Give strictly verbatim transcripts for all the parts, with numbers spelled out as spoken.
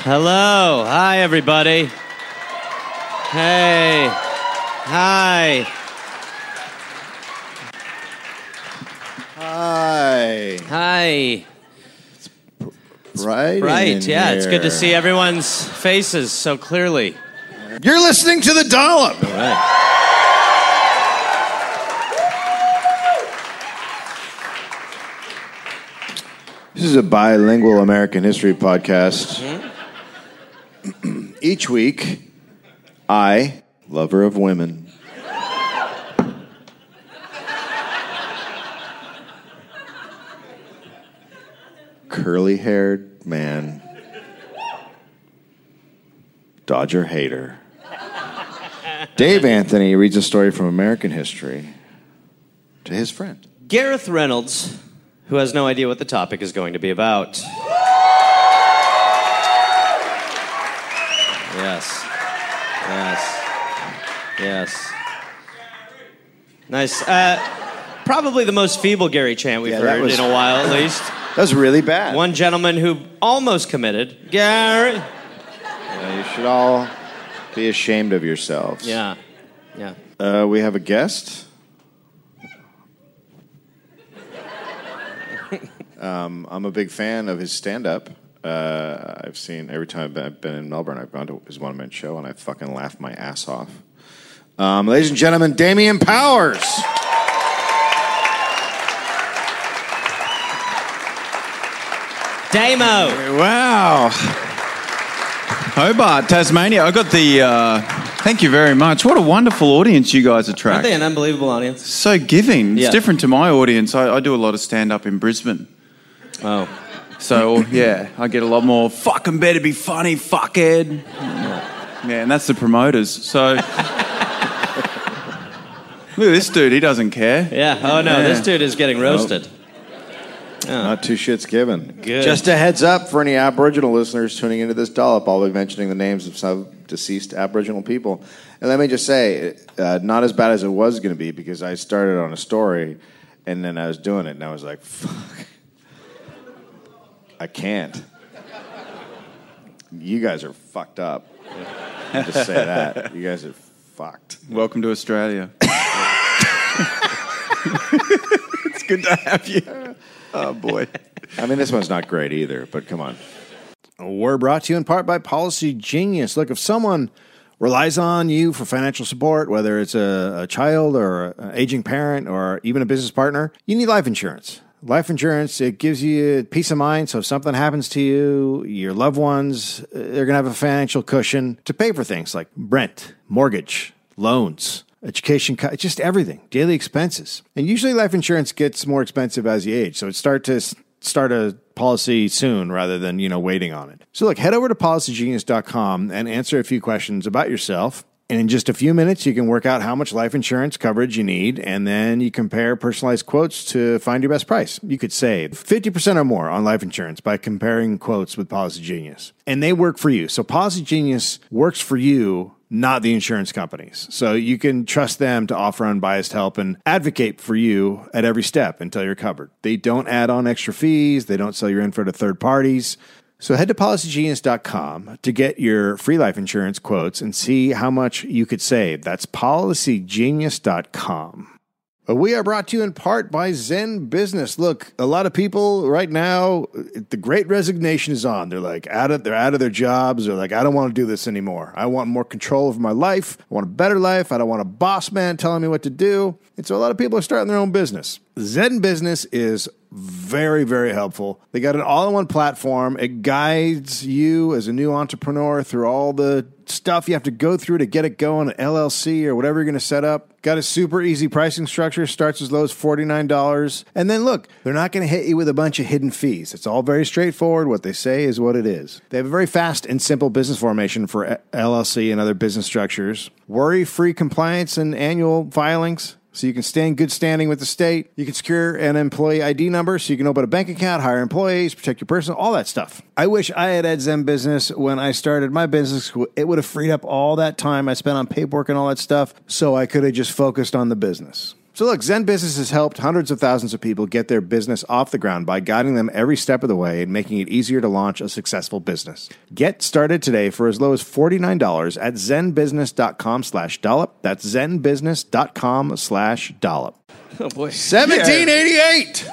Hello. Hi, everybody. Hey. Hi. Hi. Hi. Right. Right, yeah, here. it's good to see everyone's faces so clearly. You're listening to The Dollop. All right. This is a bilingual American history podcast. Mm-hmm. Each week, I, lover of women, curly-haired man, Dodger hater, Dave Anthony reads a story from American history to his friend. Gareth Reynolds, who has no idea what the topic is going to be about. Yes. Yes. Yes. Nice. Uh, probably the most feeble Gary chant we've Yeah, that heard was- in a while, at least. That was really bad. One gentleman who almost committed. Gary. Yeah, you should all be ashamed of yourselves. Yeah. Yeah. Uh, we have a guest. um, I'm a big fan of his stand-up. Uh, I've seen every time I've been, I've been in Melbourne, I've gone to his one-man show, and I fucking laughed my ass off. Um, ladies and gentlemen, Damian Powers. Damo. Wow. Hobart, Tasmania. I got the, uh, thank you very much. What a wonderful audience you guys attract. Aren't they an unbelievable audience? So giving. It's Yeah. different to my audience. I, I do a lot of stand-up in Brisbane. Oh. So, yeah, I get a lot more, fucking better be funny, fuckhead. Yeah, and that's the promoters. So, look at this dude. He doesn't care. Yeah. Oh, no. Yeah. This dude is getting roasted. Not two shits given. Good. Just a heads up for any Aboriginal listeners tuning into this dollop, I'll be mentioning the names of some deceased Aboriginal people. And let me just say, uh, not as bad as it was going to be, because I started on a story, and then I was doing it, and I was like, fuck. I can't. You guys are fucked up. I'll just say that. You guys are fucked. Welcome to Australia. It's good to have you. Oh, boy. I mean, this one's not great either, but come on. We're brought to you in part by Policy Genius. Look, if someone relies on you for financial support, whether it's a, a child or an aging parent or even a business partner, you need life insurance. Life insurance, it gives you peace of mind, so if something happens to you, your loved ones, they're going to have a financial cushion to pay for things like rent, mortgage, loans, education, just everything, daily expenses. And usually life insurance gets more expensive as you age, so it's start to start a policy soon rather than, you know, waiting on it. So look, head over to policy genius dot com and answer a few questions about yourself. And in just a few minutes, you can work out how much life insurance coverage you need, and then you compare personalized quotes to find your best price. You could save fifty percent or more on life insurance by comparing quotes with Policy Genius. And they work for you. So Policy Genius works for you, not the insurance companies. So you can trust them to offer unbiased help and advocate for you at every step until you're covered. They don't add on extra fees. They don't sell your info to third parties. So head to policy genius dot com to get your free life insurance quotes and see how much you could save. That's policy genius dot com. We are brought to you in part by Zen Business. Look, a lot of people right now, the Great Resignation is on. They're like out of they're out of their jobs. They're like, I don't want to do this anymore. I want more control over my life. I want a better life. I don't want a boss man telling me what to do. And so a lot of people are starting their own business. Zen Business is very, very helpful. They got an all-in-one platform. It guides you as a new entrepreneur through all the stuff you have to go through to get it going, an L L C or whatever you're going to set up. Got a super easy pricing structure, starts as low as forty-nine dollars. And then look, they're not going to hit you with a bunch of hidden fees. It's all very straightforward. What they say is what it is. They have a very fast and simple business formation for L L C and other business structures. Worry-free compliance and annual filings. So you can stay in good standing with the state. You can secure an employee I D number so you can open a bank account, hire employees, protect your personal, all that stuff. I wish I had had Zen Business when I started my business. It would have freed up all that time I spent on paperwork and all that stuff so I could have just focused on the business. So look, Zen Business has helped hundreds of thousands of people get their business off the ground by guiding them every step of the way and making it easier to launch a successful business. Get started today for as low as forty-nine dollars at zenbusiness.com slash dollop. That's zenbusiness.com slash dollop. Oh, boy. seventeen eighty-eight!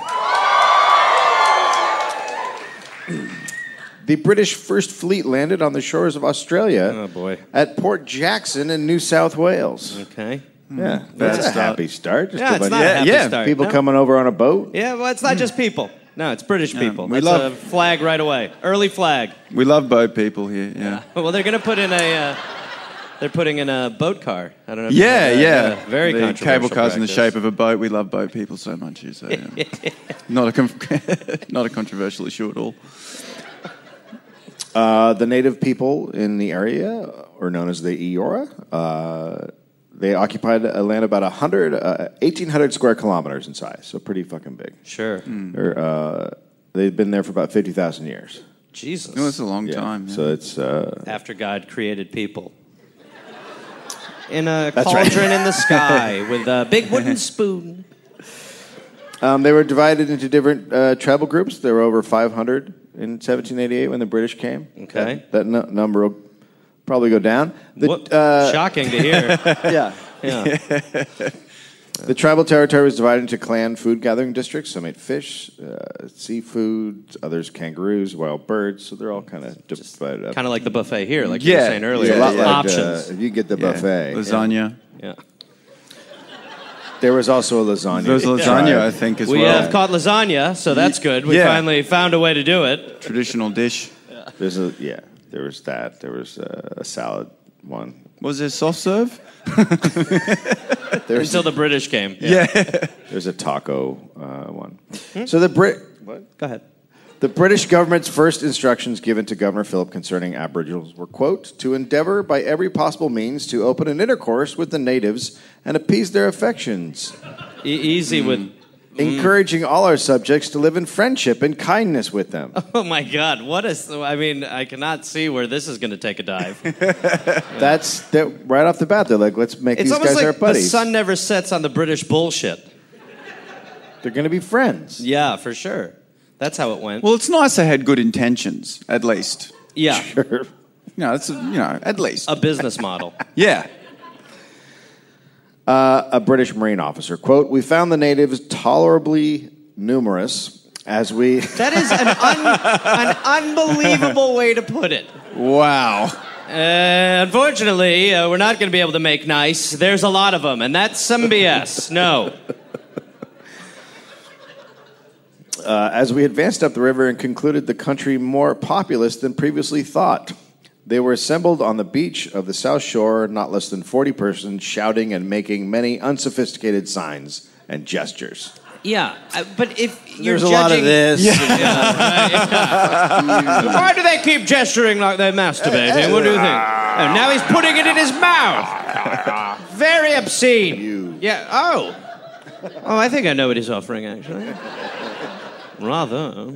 The British First Fleet landed on the shores of Australia Oh, boy. at Port Jackson in New South Wales. Okay. Yeah, that's a start. happy start. Just Yeah, a it's bunch not of a happy yeah, start. people no. coming over on a boat. Yeah, well, it's not just people. No, it's British people. we It's love- a flag right away. Early flag. We love boat people here. Yeah. Well, they're going to put in a... Uh, they're putting in a boat car. I don't know if Yeah, you know yeah. that. Uh, very the controversial cable cars in the practice. shape of a boat. We love boat people so much here. So yeah. not a com- not a controversial issue at all. Uh, the native people in the area, or known as the Eora, uh, they occupied a land about one hundred, uh, eighteen hundred square kilometers in size, so pretty fucking big. Sure. They're, uh, they've been there for about fifty thousand years. Jesus. No, it's a long Yeah. time. Yeah. So it's... Uh, After God created people. In a That's cauldron right. in the sky with a big wooden spoon. um, they were divided into different uh, tribal groups. There were over five hundred in seventeen eighty-eight when the British came. Okay. That, that nu- number will probably go down. The, What- uh, Shocking to hear. yeah. Yeah. The tribal territory was divided into clan food gathering districts. Some ate fish, uh, seafood, others kangaroos, wild birds. So they're all kind of divided up. Kind of like the buffet here, like you Yeah. were saying earlier. It's a lot yeah. like, Options. uh, if you get the Yeah. buffet. Lasagna. yeah. There was also a lasagna. There was lasagna, I think, as We well. have caught lasagna, so that's good. We Yeah. finally found a way to do it. Traditional dish. There's a yeah. There was that. There was uh, a salad one. Was there soft serve? There's Until the British came. Yeah. there's a taco uh, one. So the Brit. What? Go ahead. The British government's first instructions given to Governor Phillip concerning Aboriginals were, quote, to endeavor by every possible means to open an intercourse with the natives and appease their affections, E- easy with. encouraging all our subjects to live in friendship and kindness with them. Oh my God! What is? I mean, I cannot see where this is going to take a dive. That's that, right off the bat. They're like, let's make It's these almost guys our like the buddies. sun never sets on the British bullshit. They're going to be friends. Yeah, for sure. That's how it went. Well, it's nice they had good intentions, at least. yeah, Sure. You know, it's a, you know, at least. a business model. Yeah. Uh, a British Marine officer, quote, we found the natives tolerably numerous as we... That is an, un- an unbelievable way to put it. Wow. Uh, unfortunately, uh, we're not going to be able to make nice. There's a lot of them, and that's some B S. No. Uh, as we advanced up the river and concluded the country more populous than previously thought. They were assembled on the beach of the South Shore, not less than forty persons, shouting and making many unsophisticated signs and gestures. Yeah, uh, but if you're There's a judging... lot of this. Why do they keep gesturing like they're masturbating? What do you think? Oh, now he's putting it in his mouth. Very obscene. You. Yeah, oh. Oh, I think I know what he's offering, actually. Rather.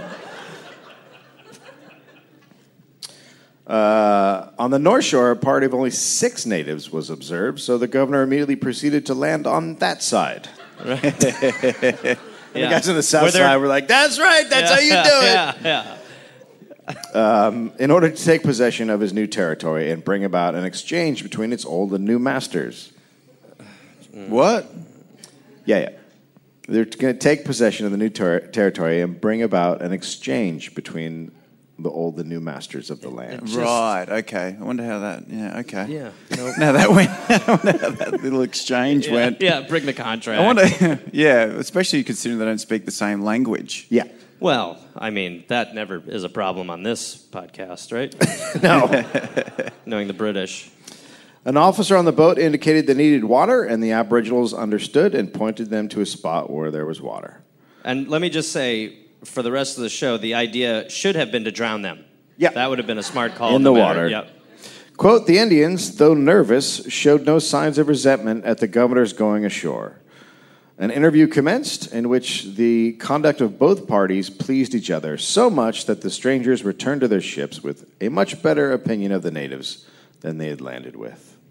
Uh, on the North Shore, a party of only six natives was observed, so the governor immediately proceeded to land on that side. Right. The Yeah. guys on the south Were there- side were like, that's right, that's how you do it. Yeah, yeah. In order to take possession of his new territory and bring about an exchange between its old and new masters. What? Yeah, yeah. They're going to take possession of the new ter- territory and bring about an exchange between the old and new masters of the land. Just- Right, okay. I wonder how that, yeah, okay. Yeah. Nope. Now that went, I wonder how that little exchange Yeah, went. yeah, bring the contract. I wonder, yeah, especially considering they don't speak the same language. Yeah. Well, I mean, that never is a problem on this podcast, right? No. Knowing the British. An officer on the boat indicated they needed water, and the Aboriginals understood and pointed them to a spot where there was water. And let me just say, for the rest of the show, the idea should have been to drown them. Yeah. That would have been a smart call. In no the matter- water. Yep. Quote, the Indians, though nervous, showed no signs of resentment at the governor's going ashore. An interview commenced in which the conduct of both parties pleased each other so much that the strangers returned to their ships with a much better opinion of the natives than they had landed with.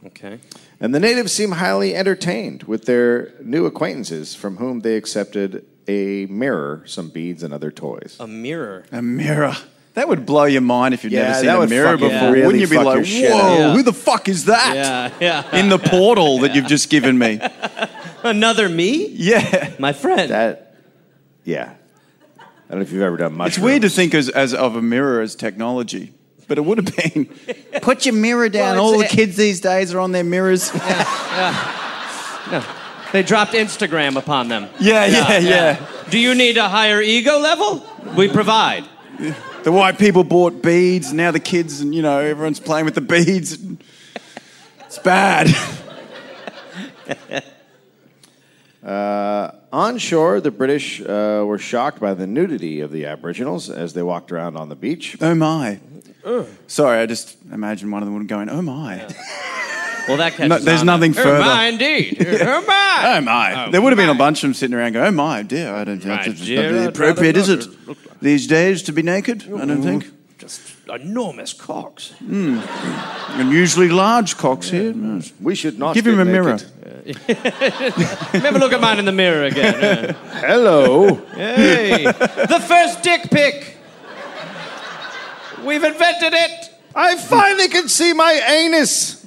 Okay. And the natives seem highly entertained with their new acquaintances from whom they accepted a mirror, some beads, and other toys. A mirror. A mirror. That would blow your mind if you'd Yeah, never seen that a would mirror fucking before. really Wouldn't you be fuck like, your shit whoa, up. Yeah. who the fuck is that? Yeah, yeah. In the portal that you've just given me. Another me? Yeah. My friend. That, yeah. I don't know if you've ever done much. It's weird to think as, as of a mirror as technology, but it would have been. Put your mirror down. Well, All the it's- kids these days are on their mirrors. No. They dropped Instagram upon them. Yeah, yeah, yeah. Do you need a higher ego level? We provide. The white people bought beads. Now the kids, and you know, everyone's playing with the beads. It's bad. Uh, on shore, the British uh, were shocked by the nudity of the Aboriginals as they walked around on the beach. Oh my. Sorry, I just imagine one of them going, oh my. Well, that catches No, there's on. nothing Oh, further. my, indeed. Oh, my. Oh my. Oh, there would have been a my. bunch of them sitting around going, oh my, dear, I don't My think it's dear, not really I'd appropriate, rather is not it? look like- These days to be naked? I don't think. Just enormous cocks. And usually large cocks here. We should not Give him get a mirror. naked. Never look at mine in the mirror again. Hello. Hey, the first dick pic. We've invented it. I finally can see my anus.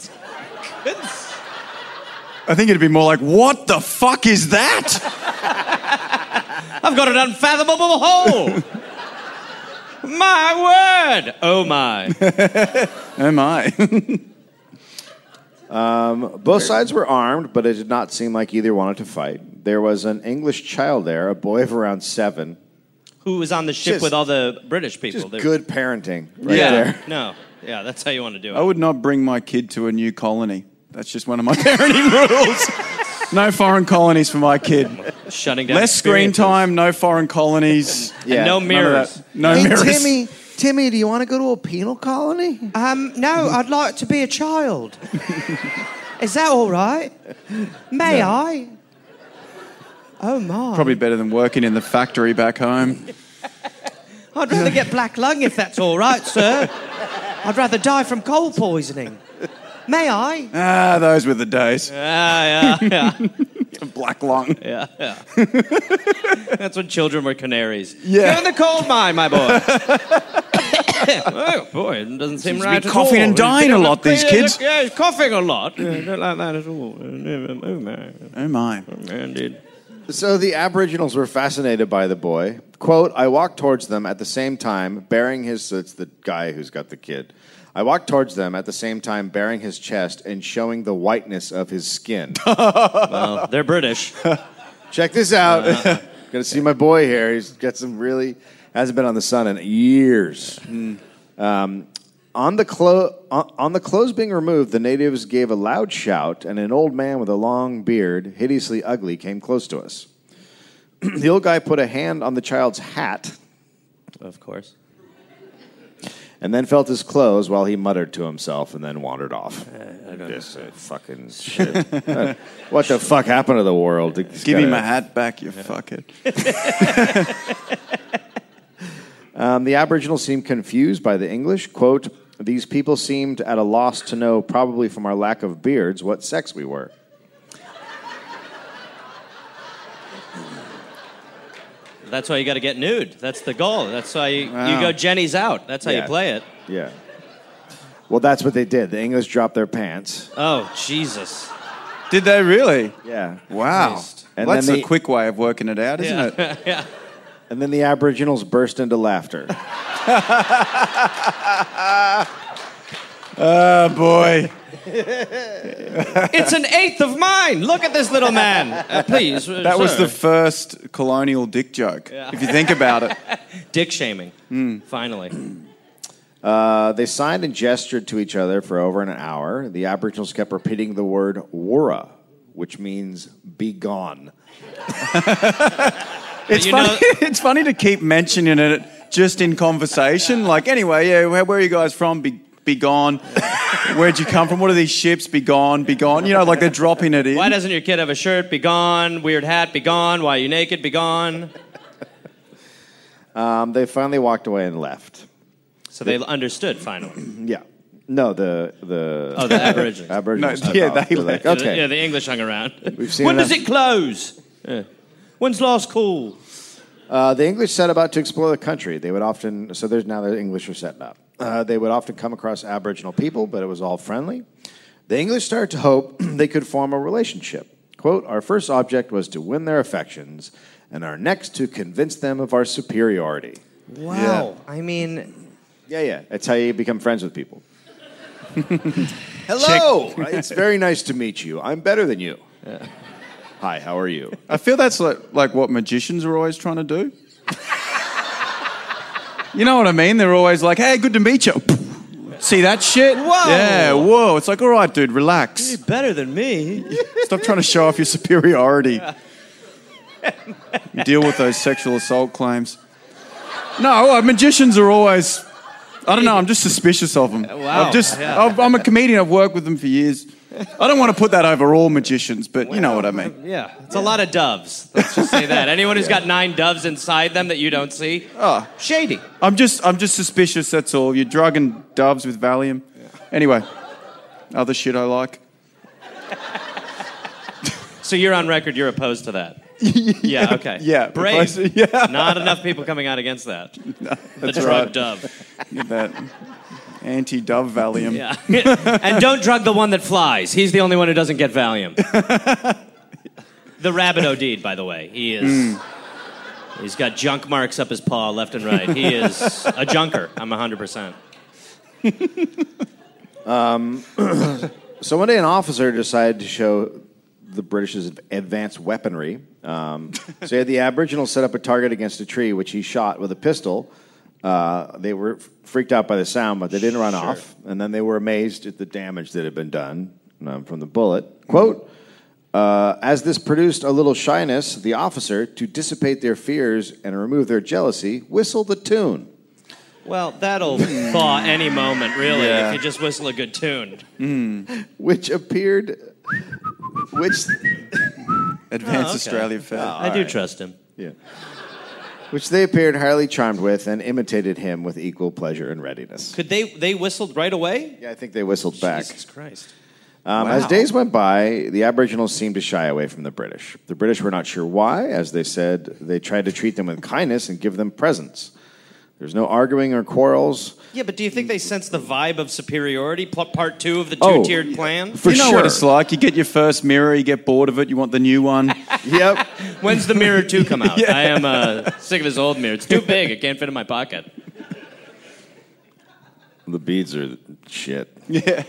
I think it'd be more like, what the fuck is that? I've got an unfathomable hole. My word. Oh, my. Oh my. Both sides were armed, but it did not seem like either wanted to fight. There was an English child there, a boy of around seven. Who was on the ship Just- with all the British people? Just They- good parenting right yeah. there. No. Yeah, that's how you want to do it. I would not bring my kid to a new colony. That's just one of my parenting rules. No foreign colonies for my kid. Shutting down Less screen experiences. time, no foreign colonies. Yeah. No None of mirrors. that. No Hey, mirrors. Timmy, Timmy, do you want to go to a penal colony? Um, no, I'd like to be a child. Is that all right? May I? Oh, my. Probably better than working in the factory back home. I'd rather get black lung if that's all right, sir. I'd rather die from coal poisoning. May I? Ah, those were the days. Ah, yeah, yeah. Black lung. Yeah, yeah. That's when children were canaries. Yeah. Go in the coal mine, my boy. Oh, boy, it doesn't seem Seems to right be at coughing all. and dying a lot, these Yeah, kids. Yeah, he's coughing a lot. Yeah, I don't like that at all. Oh, man. Oh my. Indeed. So the Aboriginals were fascinated by the boy. Quote, I walked towards them at the same time, bearing his... So it's the guy who's got the kid. I walked towards them at the same time, bearing his chest and showing the whiteness of his skin. Well, they're British. Check this out. Gonna see my boy here. He's got some really... Hasn't been on the sun in years. Um, on, the clo- on, on the clothes being removed, the natives gave a loud shout, and an old man with a long beard, hideously ugly, came close to us. The old guy put a hand on the child's hat Of course. and then felt his clothes while he muttered to himself and then wandered off. I don't This uh, fucking shit. Uh, what the fuck happened to the world? It's Give me gotta- my hat back, you fuckhead. Um, the Aboriginals seemed confused by the English. Quote, these people seemed at a loss to know, probably from our lack of beards, what sex we were. That's why you got to get nude. That's the goal. That's why you, Wow. you go Jenny's out. That's how Yeah. you play it. Yeah. Well, that's what they did. The English dropped their pants. Oh, Jesus. Did they really? Yeah. Wow. Christ. And Well, that's then a the- quick way of working it out, isn't Yeah. it? yeah. And then the Aboriginals burst into laughter. Oh, boy. It's an eighth of mine. Look at this little man. Uh, please. uh, That was sir. the first colonial dick joke, if you think about it. dick shaming. Finally. Uh, they signed and gestured to each other for over an hour. The Aboriginals kept repeating the word "wurra," which means "be gone." It's you funny. know- It's funny to keep mentioning it just in conversation. Like, anyway, yeah, where, where are you guys from? Be, be gone. Where'd you come from? What are these ships? Be gone. Be gone. You know, like they're dropping it in. Why doesn't your kid have a shirt? Be gone. Weird hat. Be gone. Why are you naked? Be gone. Um, they finally walked away and left. So they understood finally. Yeah. No, the the Oh, the Aboriginals. Aboriginals. No, took yeah, off. they They're like, left. okay. Yeah, the English hung around. We've seen when enough. does it close? Yeah. When's last call? Uh, the English set about to explore the country. They would often, so there's now the English are setting up. Uh, they would often come across Aboriginal people, but it was all friendly. The English started to hope they could form a relationship. Quote, our first object was to win their affections, and our next to convince them of our superiority. Wow. I mean, Yeah, yeah. That's how you become friends with people. Hello! It's very nice to meet you. I'm better than you. Hi, how are you? I feel that's like, like what magicians are always trying to do. You know what I mean? They're always like, hey, good to meet you. See that shit? Whoa. Yeah, whoa. It's like, all right, dude, relax. You're better than me. Stop trying to show off your superiority. Deal with those sexual assault claims. No, uh, magicians are always... I don't know, I'm just suspicious of them. Wow. I've just, Yeah. I've, I'm a comedian, I've worked with them for years. I don't want to put that over all magicians, but you know what I mean. Yeah, it's a lot of doves. Let's just say that. Anyone who's got nine doves inside them that you don't see, Oh, shady. I'm just, I'm just suspicious, that's all. You're drugging doves with Valium. Anyway, other shit I like. So you're on record, you're opposed to that. Yeah, okay. Yeah, Brave. opposed- yeah. Not enough people coming out against that. the that's drug right. dove. Get that anti-dove Valium. Yeah. And don't drug the one that flies. He's the only one who doesn't get Valium. The rabbit OD'd, by the way. He is... Mm. He's got junk marks up his paw left and right. He is a junker. I'm one hundred percent. Um, so one day an officer decided to show the British's advanced weaponry. Um, so he had the Aboriginals set up a target against a tree, which he shot with a pistol. Uh, they were f- freaked out by the sound, but they didn't run Sure. off. And then they were amazed at the damage that had been done um, from the bullet. Quote, uh, as this produced a little shyness, the officer, to dissipate their fears and remove their jealousy, whistled a tune. Well, that'll thaw any moment, really, Yeah. if you just whistle a good tune. Which appeared... Which... Advanced Oh, okay. Australia Fair. I do trust him. Yeah. Which they appeared highly charmed with and imitated him with equal pleasure and readiness. Could they, they whistled right away? Yeah, I think they whistled back. Jesus Christ. Um, Wow. As days went by, the Aboriginals seemed to shy away from the British. The British were not sure why. As they said, they tried to treat them with kindness and give them presents. There's no arguing or quarrels. Yeah, but do you think they sense the vibe of superiority? Pl- part two of the Oh, two-tiered plan? For you know sure. what it's like. You get your first mirror, you get bored of it, you want the new one. Yep. When's the Mirror two come out? Yeah. I am uh, sick of this old mirror. It's too big. It can't fit in my pocket. The beads are shit. Yeah.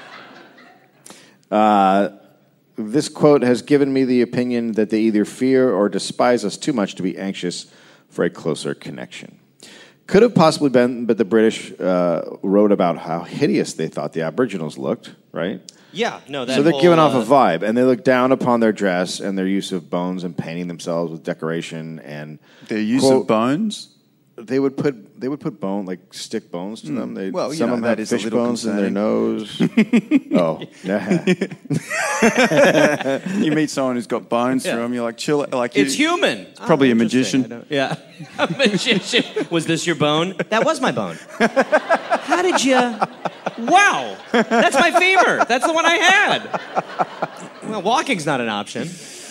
Uh, this quote has given me the opinion that they either fear or despise us too much to be anxious for a closer connection. Could have possibly been, but the British uh, wrote about how hideous they thought the Aboriginals looked, right? Yeah, no, that So they're whole, giving off uh, a vibe, and they look down upon their dress and their use of bones and painting themselves with decoration and Their use quote, of bones. They would put they would put bone like stick bones to them. They, Well, you some know, of them that had is a fish little bones in their concerning. nose. Oh, yeah. You meet someone who's got bones Yeah. through them, you're like, chill. Like, you, It's human. It's probably Oh, a interesting. magician. I don't- Yeah. A magician. Was this your bone? That was my bone. How did you... Wow. That's my femur. That's the one I had. Well, walking's not an option.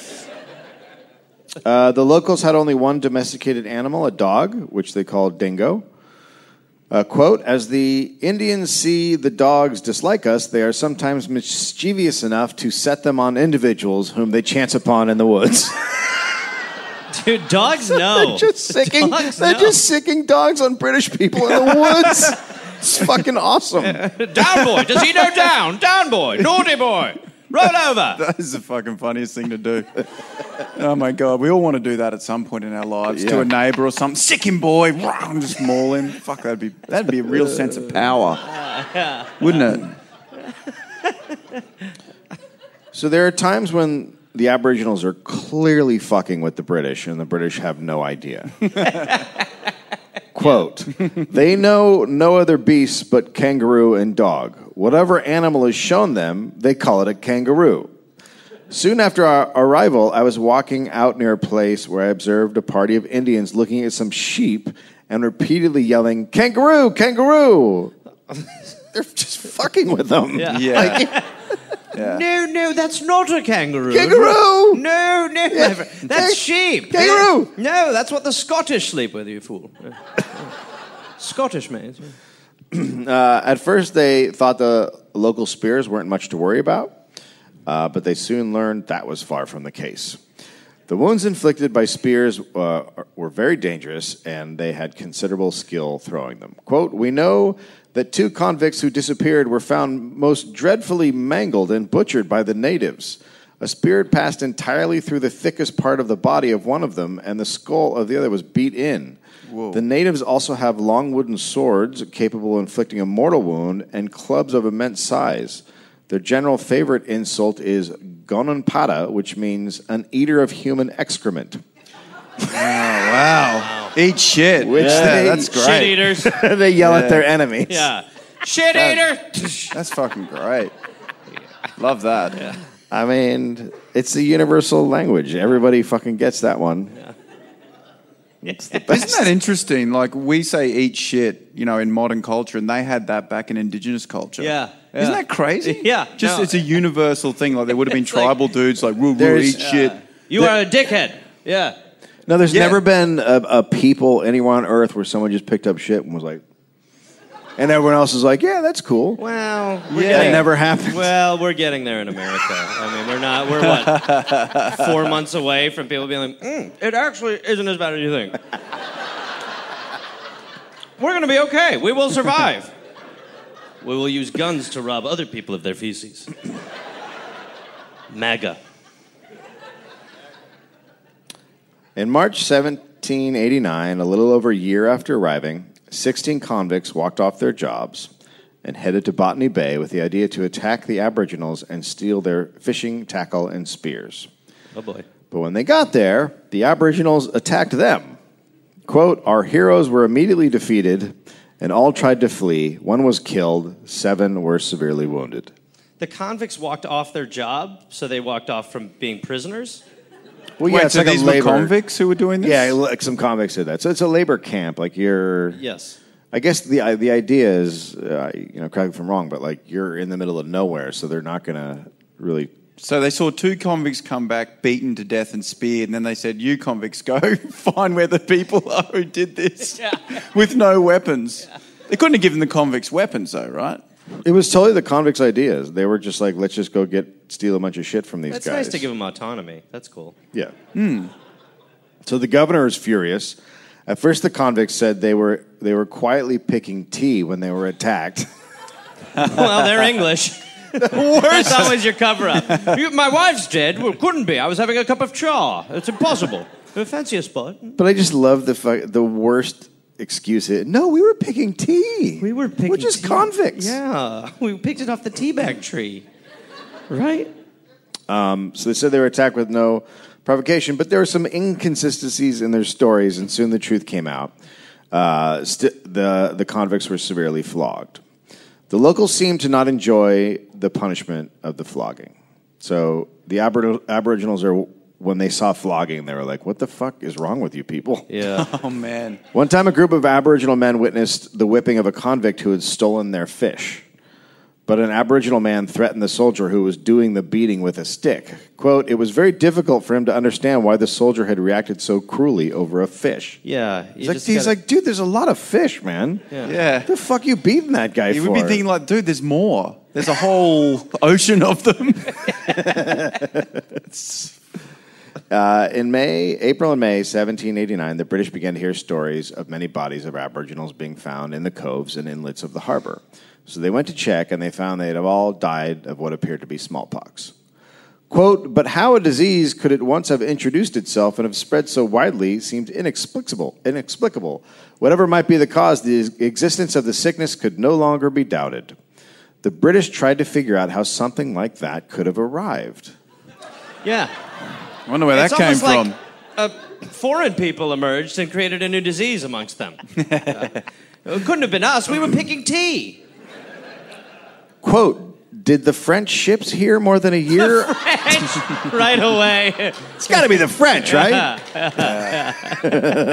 Uh, the locals had only one domesticated animal, a dog, which they called dingo. Uh, quote, as the Indians see the dogs dislike us, they are sometimes mischievous enough to set them on individuals whom they chance upon in the woods. Dude, dogs know. they're just sicking, Dogs they're know. just sicking dogs on British people in the woods. It's fucking awesome. Down, boy. Does he know down? Down, boy. Naughty boy. Roll over. That is the fucking funniest thing to do. Oh my God, we all want to do that at some point in our lives Yeah. to a neighbour or something. Sick him, boy. Rah, just maul him. Fuck, that'd be that'd be a real sense of power, wouldn't it? So there are times when the Aboriginals are clearly fucking with the British, and the British have no idea. Quote, they know no other beasts but kangaroo and dog. Whatever animal is shown them, they call it a kangaroo. Soon after our arrival, I was walking out near a place where I observed a party of Indians looking at some sheep and repeatedly yelling, kangaroo, kangaroo. they're just fucking with them. Yeah. Yeah. Like, No, no, that's not a kangaroo. kangaroo. No, no, Yeah. that's Kang- sheep. kangaroo. No, that's what the Scottish sleep with, you fool. Scottish, mate. Uh, at first, they thought the local spears weren't much to worry about, uh, but they soon learned that was far from the case. The wounds inflicted by spears uh, were very dangerous, and they had considerable skill throwing them. Quote, "We know that two convicts who disappeared were found most dreadfully mangled and butchered by the natives. A spear passed entirely through the thickest part of the body of one of them, and the skull of the other was beat in. Whoa. The natives also have long wooden swords capable of inflicting a mortal wound and clubs of immense size. Their general favorite insult is gononpada, which means an eater of human excrement." Wow. Eat shit. Which yeah, they- that's great. Shit eaters. They yell at their enemies. Yeah. Shit eater. That's fucking great. Love that. Yeah. I mean, it's a universal language. Everybody fucking gets that one. It's the best. Isn't that interesting? Like, we say eat shit, you know, in modern culture, and they had that back in indigenous culture. Yeah, yeah. Isn't that crazy? Yeah, Just, no. it's a universal thing. Like, there would have been It's like- tribal dudes like, woo, woo, There's- eat shit. You are a dickhead. Yeah. No, there's Yeah. never been a, a people anywhere on Earth where someone just picked up shit and was like, and everyone else is like, yeah, that's cool. Well, we're Yeah, That getting, never happened. well, we're getting there in America. I mean, we're not. We're what? Four months away from people being like, mm, it actually isn't as bad as you think. We're going to be okay. We will survive. We will use guns to rob other people of their feces. MAGA. In March seventeen eighty-nine, a little over a year after arriving, sixteen convicts walked off their jobs and headed to Botany Bay with the idea to attack the Aboriginals and steal their fishing tackle and spears. Oh, boy. But when they got there, the Aboriginals attacked them. Quote, "Our heroes were immediately defeated and all tried to flee. One was killed, seven were severely wounded." The convicts walked off their job, so they walked off from being prisoners? Well, Wait, it's so like a these were labor- convicts who were doing this? Yeah, like some convicts did that. So it's a labor camp. Like you're, Yes. I guess the uh, the idea is, uh, you know, correct me if I'm wrong, but like you're in the middle of nowhere, so they're not going to really. So they saw two convicts come back, beaten to death and speared, and then they said, you convicts, go find where the people are who did this Yeah. with no weapons. Yeah. They couldn't have given the convicts weapons, though, right? It was totally the convicts' ideas. They were just like, let's just go get steal a bunch of shit from these That's guys. nice to give them autonomy. That's cool. Yeah. So the governor is furious. At first, the convicts said they were they were quietly picking tea when they were attacked. Well, they're English. That's always your cover-up. You, my wife's dead. Well, couldn't be. I was having a cup of cha. It's impossible. Fancy a spot. But I just love the fu- the worst excuse. Is, no, we were picking tea. We were picking We're just tea. convicts. Yeah, we picked it off the teabag tree. Right? Um, so they said they were attacked with no provocation, but there were some inconsistencies in their stories, and soon the truth came out. Uh, st- the the convicts were severely flogged. The locals seemed to not enjoy the punishment of the flogging. So the Abor- Aboriginals are, when they saw flogging, they were like, "What the fuck is wrong with you people?" Yeah. Oh, man. One time, a group of Aboriginal men witnessed the whipping of a convict who had stolen their fish. But an Aboriginal man threatened the soldier who was doing the beating with a stick. Quote, "It was very difficult for him to understand why the soldier had reacted so cruelly over a fish." Yeah. He's, like, he's like, dude, there's a lot of fish, man. Yeah. Yeah. What the fuck you beating that guy You for? would be thinking, like, dude, there's more. There's a whole ocean of them. Uh, in May, April and May seventeen eighty-nine, the British began to hear stories of many bodies of Aboriginals being found in the coves and inlets of the harbor. So they went to check, and they found they had all died of what appeared to be smallpox. Quote, "But how a disease could at once have introduced itself and have spread so widely seemed inexplicable. Inexplicable. Whatever might be the cause, the existence of the sickness could no longer be doubted. The British tried to figure out how something like that could have arrived." Yeah. I wonder where It's that came almost like, from. uh, foreign people emerged and created a new disease amongst them. Uh, it couldn't have been us. We were picking tea. Quote, "Did the French ships here more than a year?" French, right away. It's got to be the French, right?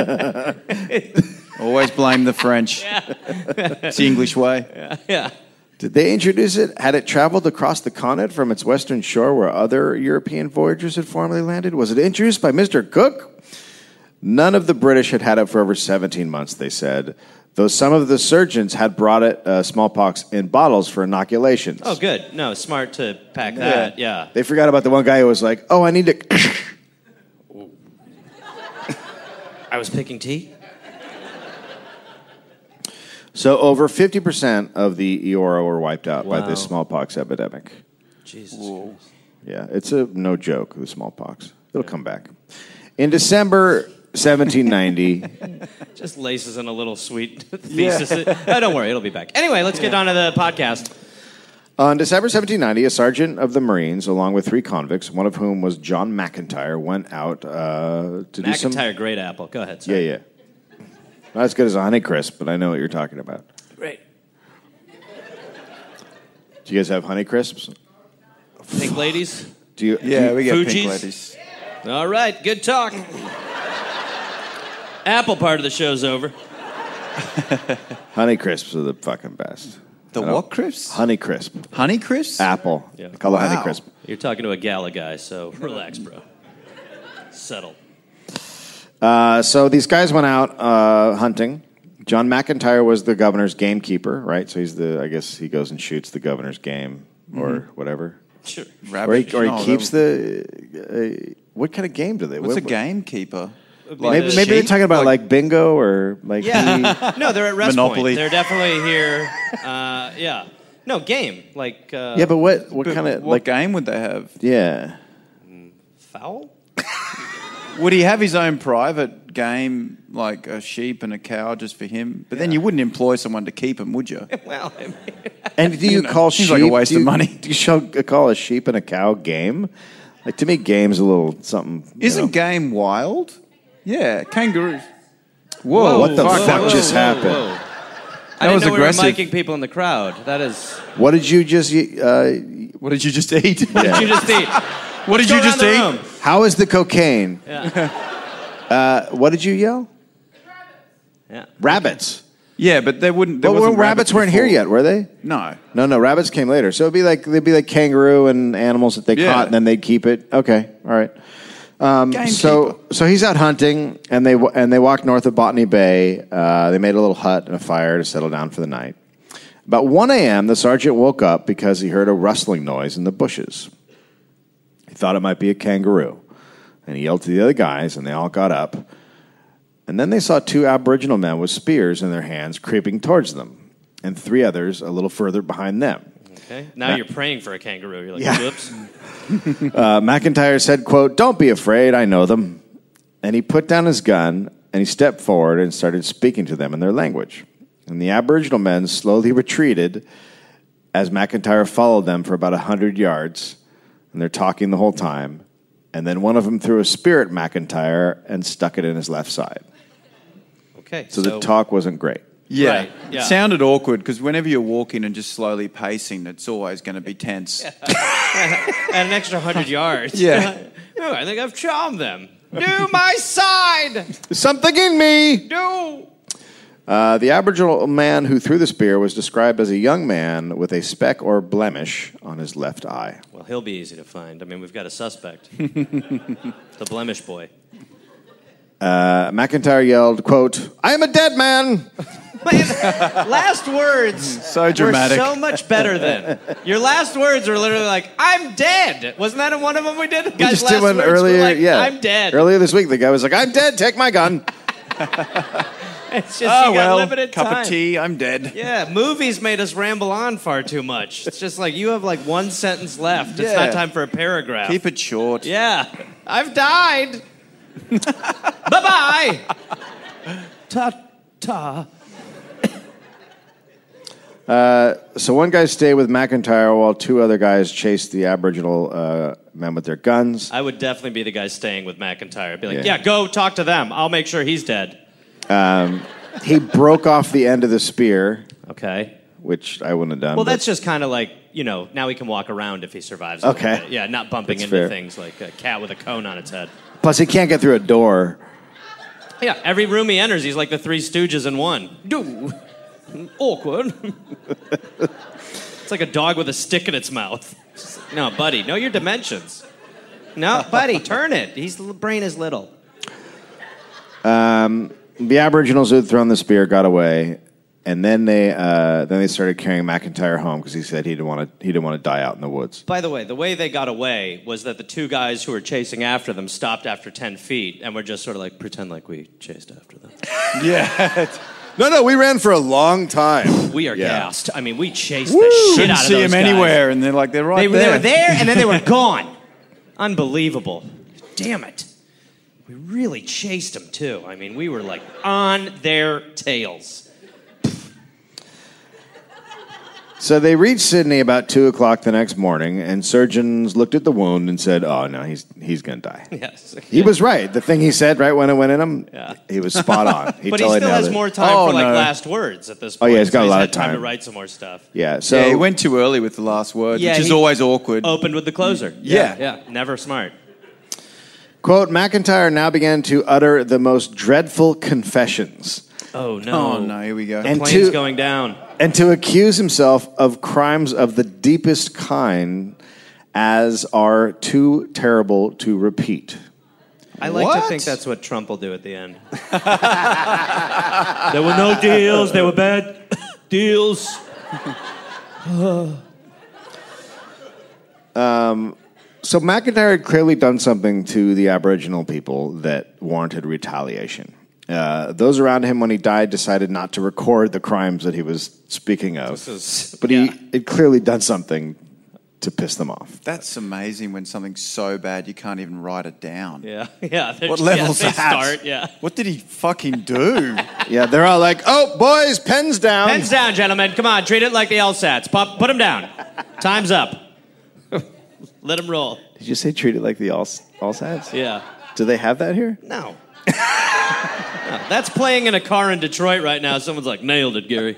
Always blame the French. It's the English way. Yeah. Did they introduce it? Had it traveled across the continent from its western shore where other European voyagers had formerly landed? Was it introduced by Mister Cook? None of the British had had it for over seventeen months, they said, though some of the surgeons had brought it, uh, smallpox, in bottles for inoculations. Oh, good. No, smart to pack that, yeah. They forgot about the one guy who was like, oh, I need to... I was picking tea? So over fifty percent of the Eora were wiped out Wow. by this smallpox epidemic. Jesus Christ. Yeah, it's a no joke, the smallpox. It'll come back. In December seventeen ninety... Just laces in a little sweet thesis. Oh, don't worry, it'll be back. Anyway, let's get on to the podcast. On December seventeen ninety, a sergeant of the Marines, along with three convicts, one of whom was John McIntyre, went out uh, to do some... McIntyre, great apple. Go ahead, sir. Yeah, yeah. Not as good as a Honeycrisp, but I know what you're talking about. Great. Do you guys have Honeycrisps? Pink ladies? Do you? Yeah, do we you, get Fuji's? pink ladies. All right, good talk. Apple part of the show's over. Honeycrisps are the fucking best. The I don't- what crisps? Honeycrisp. Honey crisps? Apple. Yeah. I call it Wow. Honeycrisp. You're talking to a gala guy, so relax, bro. Settle. Uh, so these guys went out uh, hunting. John McIntyre was the governor's gamekeeper, right? So he's the, I guess he goes and shoots the governor's game or Mm-hmm. whatever. Sure. Or he, or he No, keeps that- the, uh, what kind of game do they? What's what, a gamekeeper? Like Maybe, a maybe they're sheep? talking about Like- like, bingo or like... Yeah. No, they're at Rest Monopoly. Point. They're definitely here. Uh, yeah. No, game. Like, uh, yeah, but what, what But kind of... what like? game would they have? Yeah. foul? Would he have his own private game, like a sheep and a cow, just for him? But then you wouldn't employ someone to keep him, would you? Well, I mean, And do you, You know, call seems sheep... like a waste do you, of money. Do you show, call a sheep and a cow game? Like, to me, game's a little something... you Isn't know. game wild? Yeah, kangaroos. Whoa, what the whoa, fuck whoa, just whoa, happened? whoa. I That didn't was know aggressive. we were miking people in the crowd. That is. What did you just... Uh, What did you just eat? What did you just eat? What did Go you just around the eat? room. how is the cocaine? Yeah. Uh, what did you yell? Yeah. Rabbits. Yeah, but there wouldn't. There Well, wasn't rabbits weren't here before. yet, were they? No. No, no, rabbits came later. So it'd be like they'd be like kangaroo and animals that they Yeah. caught, and then they'd keep it. Okay, all right. Um, so, so he's out hunting, and they and they walked north of Botany Bay. Uh, they made a little hut and a fire to settle down for the night. About one a.m., the sergeant woke up because he heard a rustling noise in the bushes. He thought it might be a kangaroo, and he yelled to the other guys, and they all got up. And then they saw two Aboriginal men with spears in their hands creeping towards them, and three others a little further behind them. Okay. Now you're praying for a kangaroo. You're like, Yeah. whoops. Uh, McIntyre said, quote, "Don't be afraid, I know them." And he put down his gun, and he stepped forward and started speaking to them in their language. And the Aboriginal men slowly retreated as McIntyre followed them for about one hundred yards, and they're talking the whole time. And then one of them threw a spear at McIntyre and stuck it in his left side. Okay. So, the talk wasn't great. Yeah. Right, yeah. It sounded awkward because whenever you're walking and just slowly pacing, it's always going to be tense. At an extra hundred yards. Yeah. Oh, I think I've charmed them. Do my side. There's something in me! Do. Uh, the Aboriginal man who threw the spear was described as a young man with a speck or blemish on his left eye. Well, he'll be easy to find. I mean, we've got a suspect. The blemish boy. Uh, McIntyre yelled, quote, "I am a dead man!" Last words So dramatic. were so much better than. Your last words were literally like, "I'm dead." Wasn't that in one of them we did? We Guys' just last did one words were earlier. like, yeah, I'm dead. Earlier this week, the guy was like, "I'm dead. Take my gun." It's just Oh, you got well, limited cup time. of tea, I'm dead. Yeah, movies made us ramble on far too much. It's just like you have like one sentence left. It's Yeah. not time for a paragraph. Keep it short. Yeah, I've died. Bye bye. Ta ta. So one guy stayed with McIntyre while two other guys chased the Aboriginal uh, men with their guns. I would definitely be the guy staying with McIntyre. I'd be like, Yeah. yeah, go talk to them. I'll make sure he's dead. He broke off the end of the spear, Okay. which I wouldn't have done. Well, but- that's just kind of like, you know, now he can walk around if he survives. a little Okay. bit. Yeah, not bumping That's into fair. things like a cat with a cone on its head. Plus, he can't get through a door. Yeah, every room he enters, he's like the Three Stooges in one. Do. Awkward. It's like a dog with a stick in its mouth. No, buddy, know your dimensions. No, buddy, turn it. His brain is little. Um, the Aboriginals who had thrown the spear got away, and then they uh, then they started carrying McIntyre home because he said he didn't want to he didn't want to die out in the woods. By the way, the way they got away was that the two guys who were chasing after them stopped after ten feet and were just sort of like, pretend like we chased after them. Yeah. No, no, we ran for a long time. We are Yeah. gassed. I mean, we chased the shit Couldn't out of see those him guys. anywhere, and they're like, they're right They, there. they were there, and then they were gone. Unbelievable. Damn it. We really chased them, too. I mean, we were, like, on their tails. So they reached Sydney about two o'clock the next morning, and surgeons looked at the wound and said, "Oh no, he's he's going to die." Yes. He was right. The thing he said right when it went in him, Yeah. he was spot on. He But he totally still nailed has it. more time Oh, for, like, no. last words at this Oh, point. yeah, he's got so a lot had of time to time. write some more stuff. Yeah. So yeah, he went too early with the last word, Yeah, which is he- always awkward. Opened with the closer. Yeah. Yeah, never smart. quote, McIntyre now began to utter the most dreadful confessions Oh, no. Oh, no, here we go. And Plane's to- going down. and to accuse himself of crimes of the deepest kind as are too terrible to repeat. I like What? to think that's what Trump will do at the end. There were no deals. There were bad deals. So McIntyre had clearly done something to the Aboriginal people that warranted retaliation. Uh, those around him when he died decided not to record the crimes that he was speaking of. This is- but yeah. he had clearly done something to piss them off. That's amazing when something's so bad you can't even write it down. Yeah, yeah. they're- What level's yeah, they that? start, yeah. What did he fucking do? Yeah, they're all like, "Oh, boys, pens down." Pens down, gentlemen. Come on, treat it like the LSATs. Pop, put them down. Time's up. Let them roll. Did you say treat it like the all all sides? Yeah. Do they have that here? No. No, that's playing in a car in Detroit right now. Someone's like, nailed it, Gary.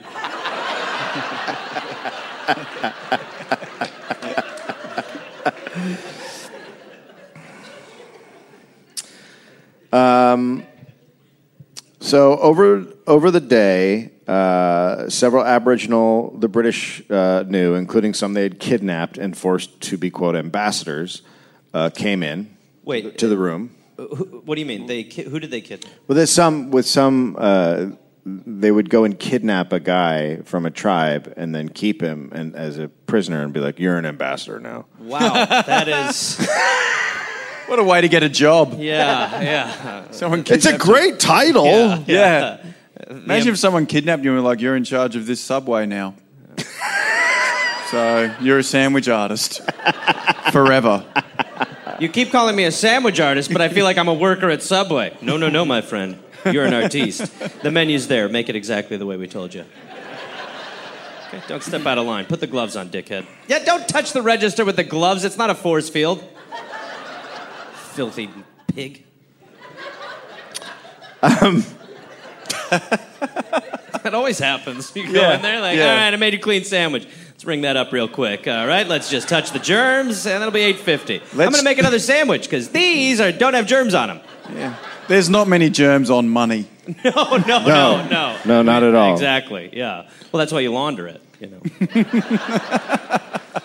So over over the day, uh, several Aboriginal the British uh, knew, including some they had kidnapped and forced to be quote ambassadors, uh, came in Wait. to the room. Who, what do you mean? They ki- who did they kidnap? Well, there's some with some uh, they would go and kidnap a guy from a tribe and then keep him and as a prisoner and be like, "You're an ambassador now." Wow, that is. What a way to get a job. Yeah, yeah. Someone It's a kidnapped great title. Yeah. Yeah. Imagine if someone kidnapped you and were like, "You're in charge of this subway now." So you're a sandwich artist forever. You keep calling me a sandwich artist, but I feel like I'm a worker at Subway. No, no, no, my friend. You're an artiste. The menu's there. Make it exactly the way we told you. Okay, don't step out of line. Put the gloves on, dickhead. Yeah, don't touch the register with the gloves. It's not a force field. Filthy pig. Um. That always happens. You go Yeah, in there like, yeah. all right, I made a clean sandwich. Let's ring that up real quick. All right, let's just touch the germs, and that'll be eight fifty. I'm going to make another sandwich because these are don't have germs on them. Yeah. There's not many germs on money. No, no, no, no, No, not at all. Exactly. Yeah. Well, that's why you launder it. You know.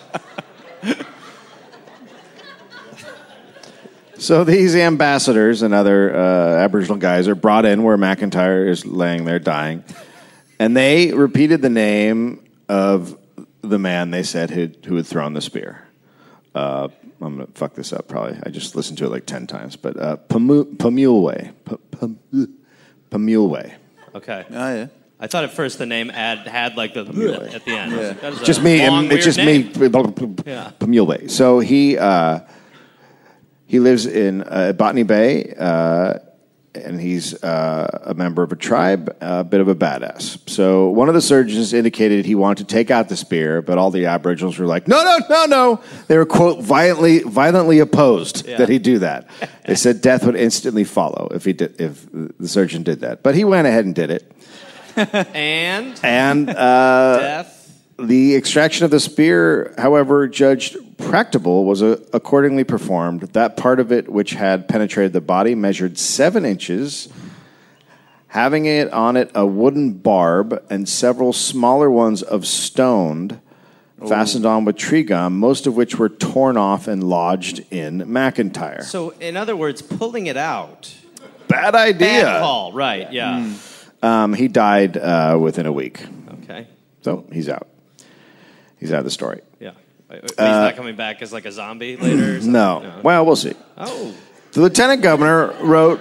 So these ambassadors and other uh, Aboriginal guys are brought in where McIntyre is laying there dying, and they repeated the name of the man they said who who had thrown the spear. Uh, I'm gonna fuck this up probably. I just listened to it like ten times, but uh, Pamu- Pamulwe, P- Pam- Pamulwe. Okay. Oh, yeah. I thought at first the name had, had like the at the end. Yeah. That was a Just me. long, um, It's weird just name. me. Yeah. Pamulwe. So he uh, he lives in uh, Botany Bay, uh, and he's uh, a member of a tribe, a bit of a badass. So one of the surgeons indicated he wanted to take out the spear, but all the Aboriginals were like, "No, no, no, no!" They were quote violently violently opposed Yeah. that he do that. They said death would instantly follow if he did, if the surgeon did that. But he went ahead and did it. And And uh, death. the extraction of the spear, however, judged practicable, was uh, accordingly performed. That part of it which had penetrated the body measured seven inches, having it on it a wooden barb and several smaller ones of stone fastened on with tree gum, most of which were torn off and lodged in McIntyre. So, in other words, pulling it out. Bad idea. Bad call, right, yeah. Mm. Um, he died uh, within a week. Okay. So he's out. He's out of the story. Yeah. He's uh, not coming back as like a zombie later? Or no. no. Well, we'll see. Oh. The lieutenant governor wrote...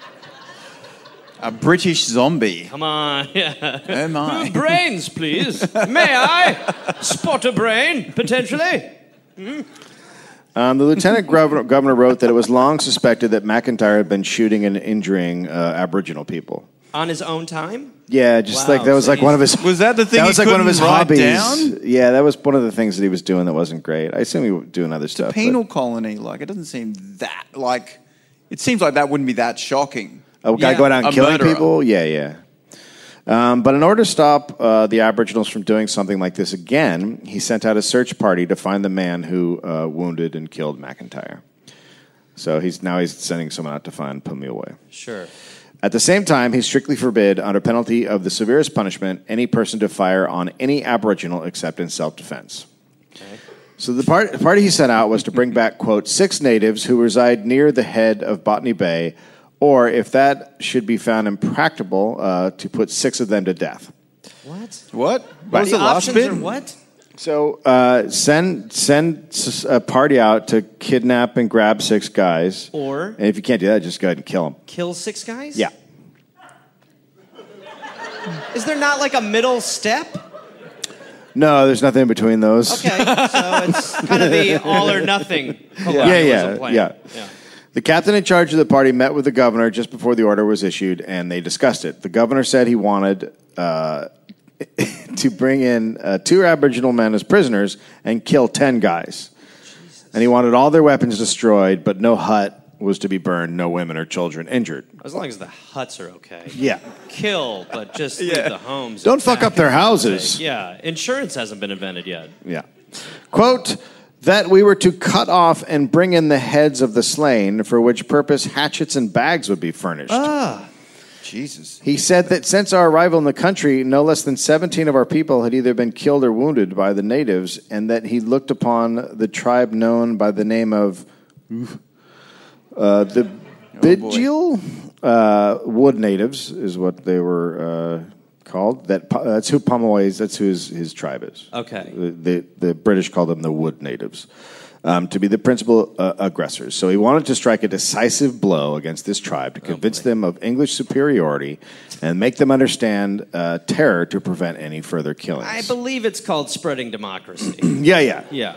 A British zombie. Come on, yeah. Oh my. Brains, please. May I spot a brain, potentially? Mm. Um, the lieutenant governor, governor wrote that it was long suspected that McIntyre had been shooting and injuring uh, Aboriginal people. On his own time? Yeah, just wow, like that was so like one of his. Was that the thing? That was he like one of his write hobbies. Down? Yeah, that was one of the things that he was doing that wasn't great. I assume he was doing other it's stuff. A penal but... colony, like it doesn't seem that like. It seems like that wouldn't be that shocking. A guy yeah, going out and killing murderer. people? Yeah, yeah. Um, but in order to stop uh, the Aboriginals from doing something like this again, he sent out a search party to find the man who uh, wounded and killed McIntyre. So he's now he's sending someone out to find Pumulwe. Sure. At the same time, he strictly forbid, under penalty of the severest punishment, any person to fire on any Aboriginal except in self-defense. Okay. So the part, party he sent out was to bring back, quote, six natives who reside near the head of Botany Bay, or, if that should be found impracticable, uh, to put six of them to death. What? What? What right. was the, the last bit? Are what? So uh, send send a party out to kidnap and grab six guys. Or? And if you can't do that, just go ahead and kill them. Kill six guys? Yeah. Is there not like a middle step? No, there's nothing in between those. Okay, so it's kind of the all or nothing. Yeah, yeah, plan. yeah. yeah. The captain in charge of the party met with the governor just before the order was issued, and they discussed it. The governor said he wanted uh, to bring in uh, two Aboriginal men as prisoners and kill ten guys. Jesus. And he wanted all their weapons destroyed, but no hut was to be burned, no women or children injured. As long as the huts are okay. Yeah. Kill, but just yeah. leave the homes. Don't fuck up their houses. Yeah. Insurance hasn't been invented yet. Yeah. Quote, that we were to cut off and bring in the heads of the slain, for which purpose hatchets and bags would be furnished. Ah. Jesus. He said that since our arrival in the country, no less than seventeen of our people had either been killed or wounded by the natives, and that he looked upon the tribe known by the name of uh, the Bidjil uh, Wood Natives, is what they were uh, called. That That's who Pumulwe is, that's who his, his tribe is. Okay. The, the, the British called them the Wood Natives. Um, to be the principal uh, aggressors. So he wanted to strike a decisive blow against this tribe to convince oh them of English superiority and make them understand uh, terror to prevent any further killings. I believe it's called spreading democracy. yeah, yeah. Yeah.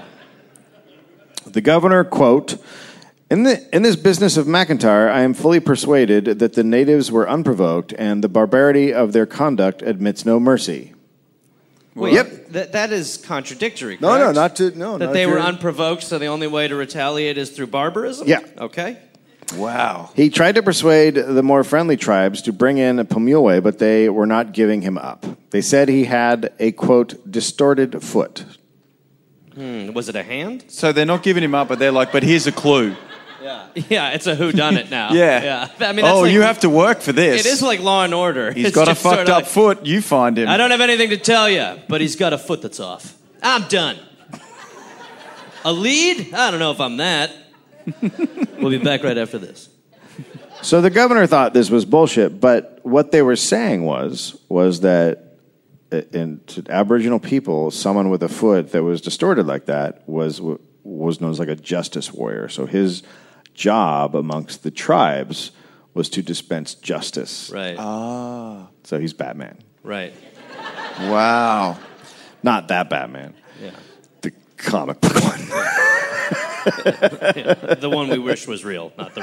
The governor, quote, in, the, in this business of McIntyre, I am fully persuaded that the natives were unprovoked and the barbarity of their conduct admits no mercy. Wait, yep. Th- that is contradictory, correct? No, no, not to... no. That not they to, were unprovoked, so the only way to retaliate is through barbarism? Yeah. Okay. Wow. He tried to persuade the more friendly tribes to bring in Pumulwe, but they were not giving him up. They said he had a, quote, distorted foot. Hmm. Was it a hand? So they're not giving him up, but they're like, but here's a clue. Yeah. Yeah, it's a whodunit now. yeah. Yeah. I mean, that's oh, like, you have to work for this. It is like Law and Order. He's It's got a just sort fucked of up like, foot. You find him. I don't have anything to tell you, but he's got a foot that's off. I'm done. A lead? I don't know if I'm that. We'll be back right after this. So the governor thought this was bullshit, but what they were saying was was that in, to Aboriginal people, someone with a foot that was distorted like that was was known as like a justice warrior. So his job amongst the tribes was to dispense justice. Right. Ah. So he's Batman. Right. Wow. Not that Batman. Yeah. The comic book one. Yeah. The one we wish was real, not the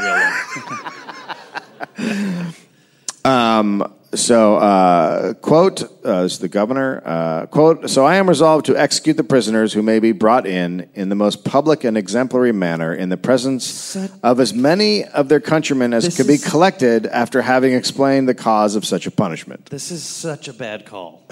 real one. um, so, uh, quote, uh, this is the governor, uh, quote, so I am resolved to execute the prisoners who may be brought in in the most public and exemplary manner in the presence such, of as many of their countrymen as could is, be collected after having explained the cause of such a punishment. This is such a bad call.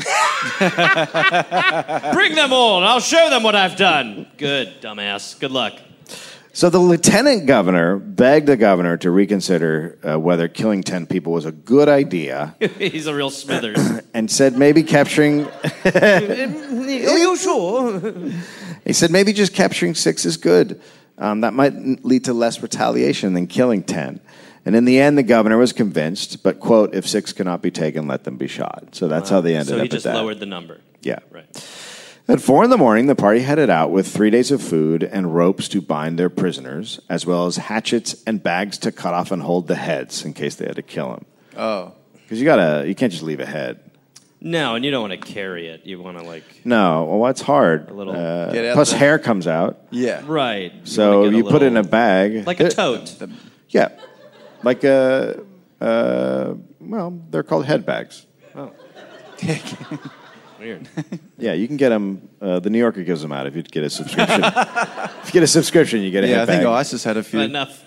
Bring them all, and I'll show them what I've done. Good, dumbass. Good luck. So the lieutenant governor begged the governor to reconsider uh, whether killing ten people was a good idea. He's a real Smithers. And said maybe capturing... Are you sure? He said maybe just capturing six is good. Um, that might lead to less retaliation than killing ten. And in the end, the governor was convinced, but, quote, if six cannot be taken, let them be shot. So that's wow. how they ended so up he just at that. lowered the number. Yeah. Right. At four in the morning, the party headed out with three days of food and ropes to bind their prisoners, as well as hatchets and bags to cut off and hold the heads in case they had to kill them. Oh. Because you gotta, you can't just leave a head. No, and you don't want to carry it. You want to, like... No, well, it's hard. A little... Uh, Get out plus, there. hair comes out. Yeah. Right. You So wanna you get a put it in a little- bag. Like a It- tote. Yeah. Like a, uh, well, they're called head bags. Oh. Weird. Yeah, you can get them. Uh, the New Yorker gives them out if you get a subscription. If you get a subscription, you get a Yeah, I head bag. think ISIS had a few. Enough.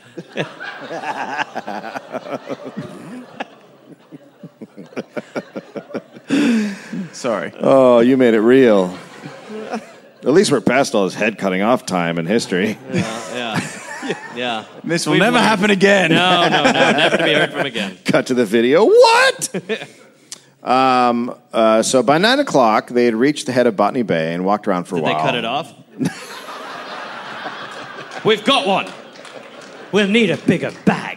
Sorry. Oh, you made it real. At least we're past all this head cutting off time in history. Yeah, yeah. Yeah. This will We've never learned- happen again. No, no, no. Never to be heard from again. Cut to the video. What? um, uh, so by nine o'clock, they had reached the head of Botany Bay and walked around for Did a while. they cut it off? We've got one. We'll need a bigger bag.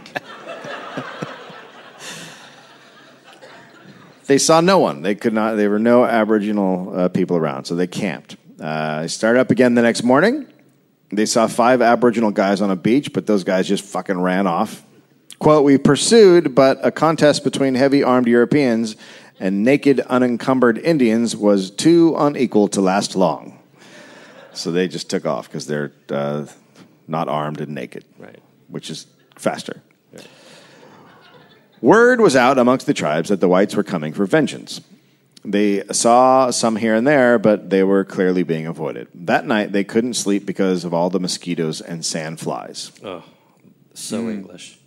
They saw no one. They could not. There were no Aboriginal uh, people around, so they camped. Uh, they started up again the next morning. They saw five Aboriginal guys on a beach, but those guys just fucking ran off. Quote, we pursued, but a contest between heavy armed Europeans and naked, unencumbered Indians was too unequal to last long. So they just took off because they're uh, not armed and naked, Right. which is faster. Right. Word was out amongst the tribes that the whites were coming for vengeance. They saw some here and there, but they were clearly being avoided. That night, they couldn't sleep because of all the mosquitoes and sand flies. Oh, so mm. English.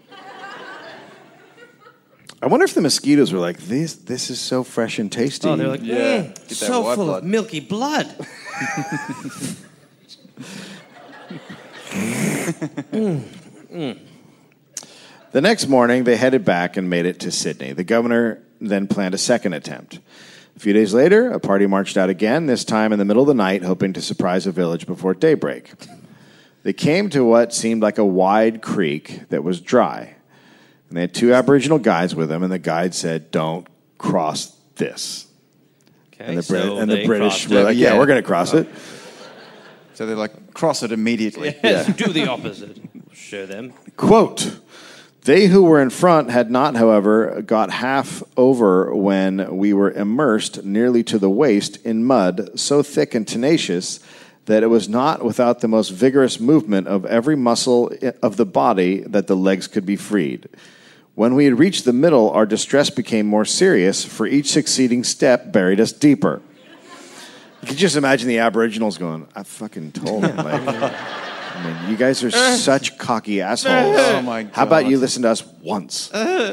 I wonder if the mosquitoes were like, this This is so fresh and tasty. Oh, they're like, Yeah. mm, Get that So white full blood. of milky blood. mm. Mm. The next morning, they headed back and made it to Sydney. The governor then planned a second attempt. A few days later, a party marched out again, this time in the middle of the night, hoping to surprise a village before daybreak. They came to what seemed like a wide creek that was dry. And they had two Aboriginal guides with them, and the guide said, don't cross this. Okay, And the, so Brit- and the they British crossed were it. like, yeah, Yeah. we're going to cross it. So they're like, cross it immediately. Yes, do the opposite. Show them. Quote, they who were in front had not, however, got half over when we were immersed nearly to the waist in mud so thick and tenacious that it was not without the most vigorous movement of every muscle of the body that the legs could be freed. When we had reached the middle, our distress became more serious, for each succeeding step buried us deeper. You can just imagine the Aboriginals going, I fucking told him. Like, I mean, you guys are such cocky assholes. Oh, my God. How about you listen to us once?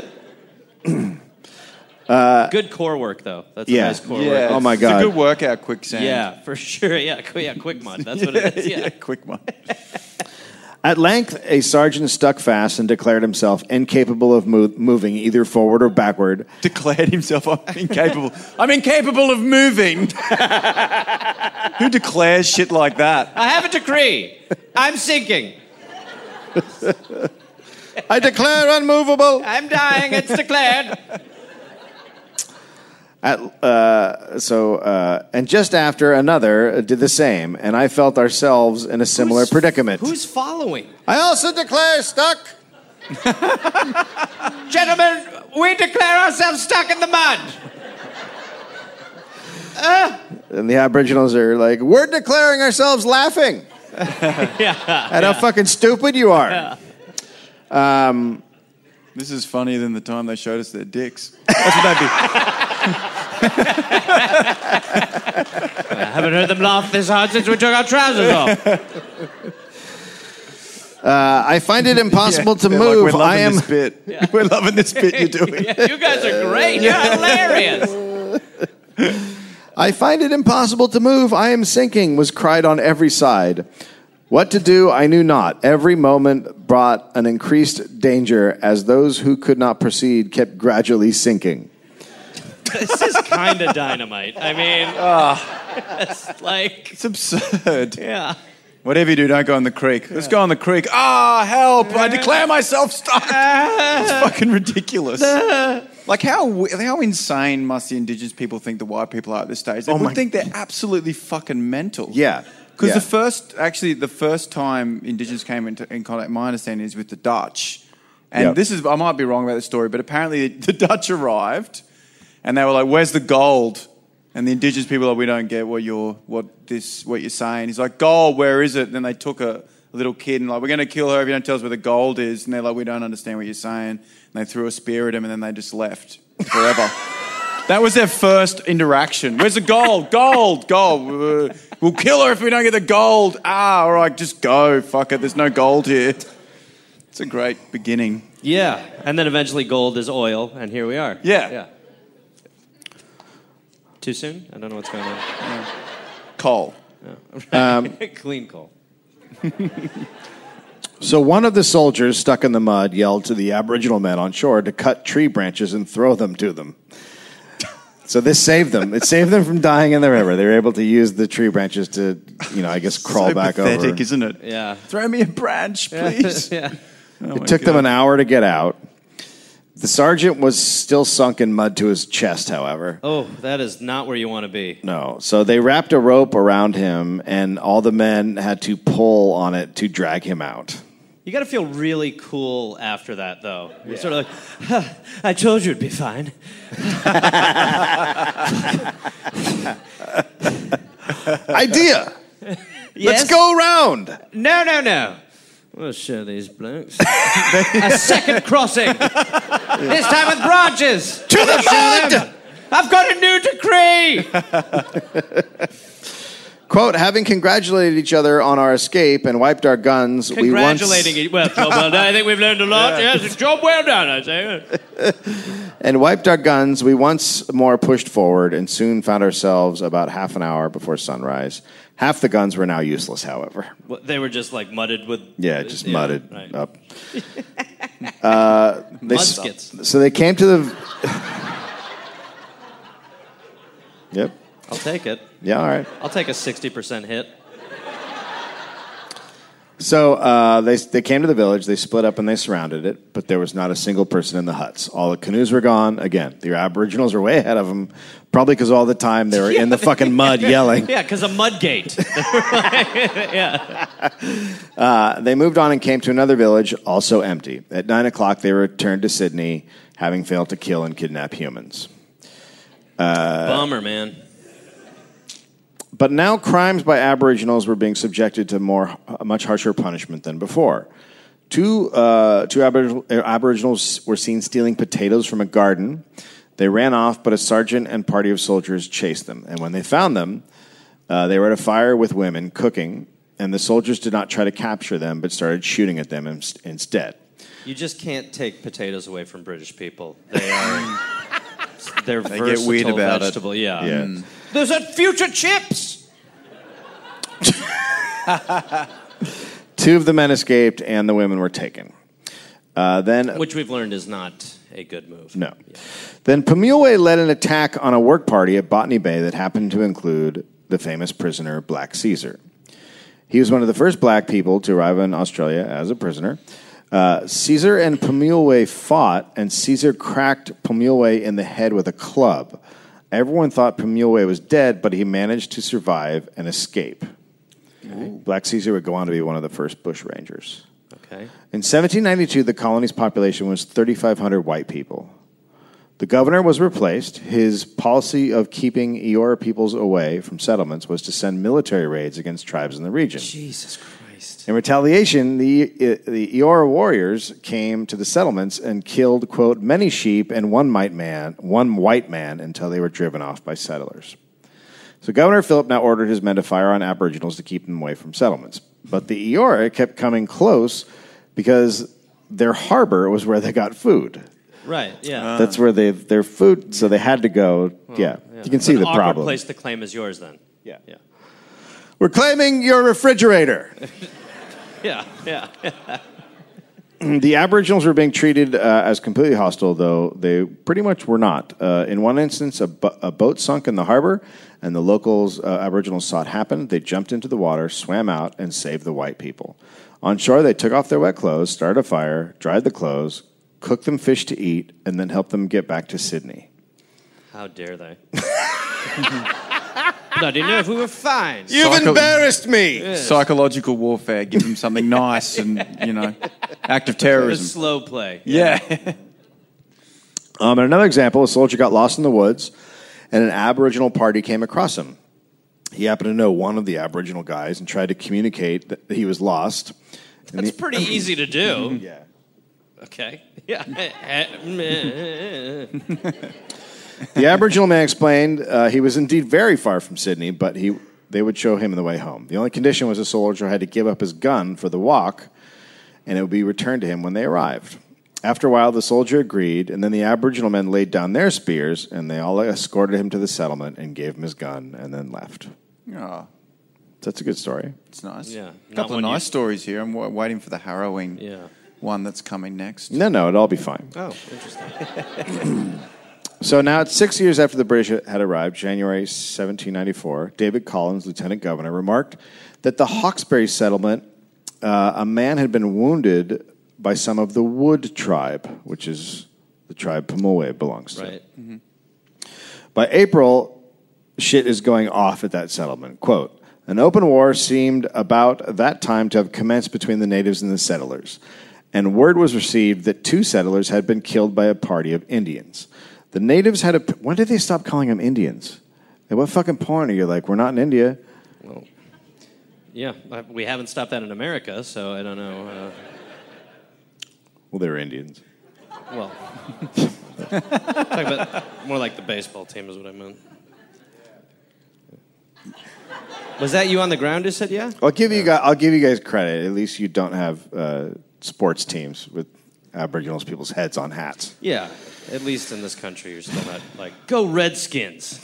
Good core work, though. That's yeah. a nice core Yeah, work. Oh, my it's God. a good workout, quicksand. Yeah, for sure. Yeah, qu- yeah, quick mud. That's what it is. Yeah. quick one. At length, a sergeant stuck fast and declared himself incapable of mo- moving either forward or backward. Declared himself I'm incapable. I'm incapable of moving. Who declares shit like that? I have a decree. I'm sinking. I declare unmovable. I'm dying. It's declared. At, uh, so, uh, and just after another did the same, and I felt ourselves in a similar Who's- predicament. Who's following? I also declare stuck. Gentlemen, we declare ourselves stuck in the mud. And the Aboriginals are like, we're declaring ourselves laughing yeah. at how fucking stupid you are. Yeah. This is funnier than the time they showed us their dicks. That's what they'd be. I haven't heard them laugh this hard since we took our trousers off. Uh, I find it impossible to They're like, move. we're loving I am. this bit. We're loving this bit you're doing. Yeah, you guys are great. You're hilarious. I find it impossible to move. I am sinking. Was cried on every side. What to do, I knew not. Every moment brought an increased danger as those who could not proceed kept gradually sinking. This is kind of dynamite. I mean, uh, it's like... It's absurd. Yeah. Whatever you do, don't go in the creek. Let's go in the creek. Ah, help! I declare myself stuck. It's fucking ridiculous. Like, how how insane must the indigenous people think the white people are at this stage? They Oh would my- think they're absolutely fucking mental. Yeah. Because Yeah. the first, actually, the first time indigenous came into in contact, my understanding is with the Dutch. And Yep. this is, I might be wrong about the story, but apparently the Dutch arrived and they were like, where's the gold? And the indigenous people are like, we don't get what you're, what this, what you're saying. He's like, gold, where is it? And then they took a, a little kid and like, we're going to kill her if you don't tell us where the gold is. And they're like, we don't understand what you're saying. And they threw a spear at him and then they just left forever. That was their first interaction. Where's the gold? Gold, gold. Uh, We'll kill her if we don't get the gold. Ah, all right, just go. Fuck it, there's no gold here. It's a great beginning. Yeah. And then eventually gold is oil, and here we are. Yeah. Yeah. Too soon? I don't know what's going on. Yeah. Coal. Um, Clean coal. So one of the soldiers stuck in the mud yelled to the Aboriginal men on shore to cut tree branches and throw them to them. So this saved them. It saved them from dying in the river. They were able to use the tree branches to, you know, I guess crawl so back pathetic, over. isn't it? Yeah. Throw me a branch, please. Yeah. Oh my It took them God. an hour to get out. The sergeant was still sunk in mud to his chest, however. Oh, that is not where you want to be. No. So they wrapped a rope around him, and all the men had to pull on it to drag him out. You got to feel really cool after that, though. You're sort of like, huh, I told you it'd be fine. Idea! Yes? Let's go round! No, no, no. We'll show these blokes. A second crossing. This time with branches. To the mud! I've got a new decree. Quote, having congratulated each other on our escape and wiped our guns, we once... Congratulating each well, job well done. I think we've learned a lot. Yes, it's job well done, I say. And wiped our guns, we once more pushed forward and soon found ourselves about half an hour before sunrise. Half the guns were now useless, however. Well, they were just like mudded with... Yeah, just mudded right. up. Uh, they s- Muskets. So they came to the... Yep. I'll take it. Yeah, all right. I'll take a sixty percent hit. So uh, they they came to the village. They split up and they surrounded it, but there was not a single person in the huts. All the canoes were gone. Again, the Aboriginals were way ahead of them, probably because all the time they were in the fucking mud yelling. Yeah, because a mud gate. Yeah. Uh, they moved on and came to another village, also empty. At nine o'clock, they returned to Sydney, having failed to kill and kidnap humans. Uh, Bummer, man. But now crimes by Aboriginals were being subjected to more, a much harsher punishment than before. Two, uh, two Aboriginal, Aboriginals were seen stealing potatoes from a garden. They ran off, but a sergeant and party of soldiers chased them. And when they found them, uh, they were at a fire with women cooking, and the soldiers did not try to capture them, but started shooting at them in- instead. You just can't take potatoes away from British people. They are... They're They versatile get weird about it. vegetable. Yeah. Yeah. Mm. There's a future chips. Two of the men escaped, and the women were taken. Uh, then, Which we've learned is not a good move. no. Then Pumulwe led an attack on a work party at Botany Bay that happened to include the famous prisoner Black Caesar. He was one of the first black people to arrive in Australia as a prisoner. Uh, Caesar and Pumulwe fought, and Caesar cracked Pumulwe in the head with a club. Everyone thought Pumulwe was dead, but he managed to survive and escape. Ooh. Black Caesar would go on to be one of the first bushrangers. Okay. In seventeen ninety-two, the colony's population was thirty-five hundred white people. The governor was replaced. His policy of keeping Eora peoples away from settlements was to send military raids against tribes in the region. Jesus Christ. In retaliation, the, the Eora warriors came to the settlements and killed, quote, many sheep and one white man, one white man until they were driven off by settlers. So Governor Phillip now ordered his men to fire on Aboriginals to keep them away from settlements. But the Eora kept coming close because their harbor was where they got food. Right, yeah. That's where they their food, so they had to go. Well, yeah. yeah, you can see An the awkward problem. place to claim is yours then. Yeah. Yeah. We're claiming your refrigerator. Yeah, yeah. The Aboriginals were being treated uh, as completely hostile, though they pretty much were not. Uh, in one instance, a, bo- a boat sunk in the harbor, and the locals, uh, Aboriginals, saw it happen. They jumped into the water, swam out, and saved the white people. On shore, they took off their wet clothes, started a fire, dried the clothes, cooked them fish to eat, and then helped them get back to Sydney. How dare they? Bloody know if we were fine. You've Psycho- embarrassed me! Psychological warfare. Give them something nice and, you know, act of It was terrorism. slow play. Yeah. Um, and another example, a soldier got lost in the woods, and an Aboriginal party came across him. He happened to know one of the Aboriginal guys and tried to communicate that he was lost. And That's the- pretty easy to do. Yeah. Okay. Yeah. The Aboriginal man explained uh, he was indeed very far from Sydney, but he they would show him the way home. The only condition was the soldier had to give up his gun for the walk, and it would be returned to him when they arrived. After a while, the soldier agreed, and then the Aboriginal men laid down their spears, and they all escorted him to the settlement and gave him his gun, and then left. Oh, That's a good story. it's nice. Yeah, A not couple of when nice you- stories here. I'm wa- waiting for the harrowing Yeah. one that's coming next. No, no, it'll all be fine. Oh, interesting. So now it's six years after the British had arrived, January seventeen ninety-four, David Collins, Lieutenant Governor, remarked that the Hawkesbury settlement, uh, a man had been wounded by some of the Wood tribe, which is the tribe Pumulwe belongs to. Right. By April, shit is going off at that settlement. Quote, an open war seemed about that time to have commenced between the natives and the settlers, and word was received that two settlers had been killed by a party of Indians. The natives had a... When did they stop calling them Indians? At what fucking point are you like, we're not in India? Well, yeah, I- we haven't stopped that in America, so I don't know. Uh, Well, they were Indians. well, talking about more like the baseball team is what I meant. Was that you on the ground who said yeah? I'll give you guys, I'll give you guys credit. At least you don't have uh, sports teams with Aboriginal people's heads on hats. Yeah, at least in this country, you're still not like, go Redskins.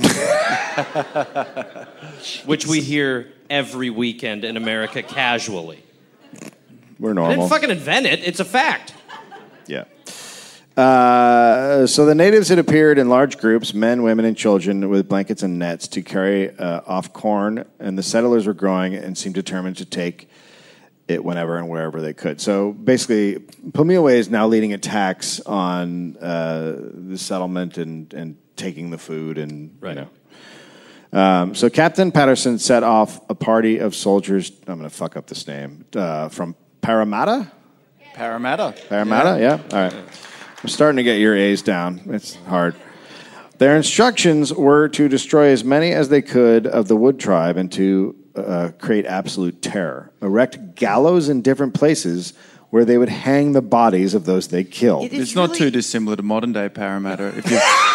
Which we hear every weekend in America casually. We're I normal. didn't fucking invent it, it's a fact. Yeah. Uh, so the natives had appeared in large groups, men, women, and children, with blankets and nets to carry uh, off corn, and the settlers were growing and seemed determined to take it whenever and wherever they could. So basically, Pumulwe is now leading attacks on uh, the settlement and, and taking the food and, Right. you know. Um, so Captain Patterson set off a party of soldiers, I'm going to fuck up this name, uh, from Parramatta? Parramatta. Parramatta, yeah? All right. I'm starting to get your A's down. It's hard. Their instructions were to destroy as many as they could of the Wood tribe and to uh, create absolute terror. Erect gallows in different places where they would hang the bodies of those they killed. It It's, is not really- too dissimilar to modern day Parramatta. If you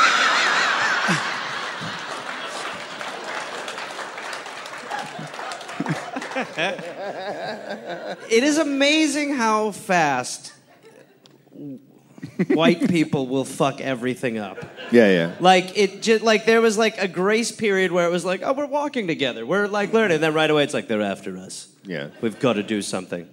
It is amazing how fast white people will fuck everything up. Yeah, yeah. Like it just like there was like a grace period where it was like, oh, we're walking together, we're like learning, and then right away it's like they're after us. Yeah. We've got to do something.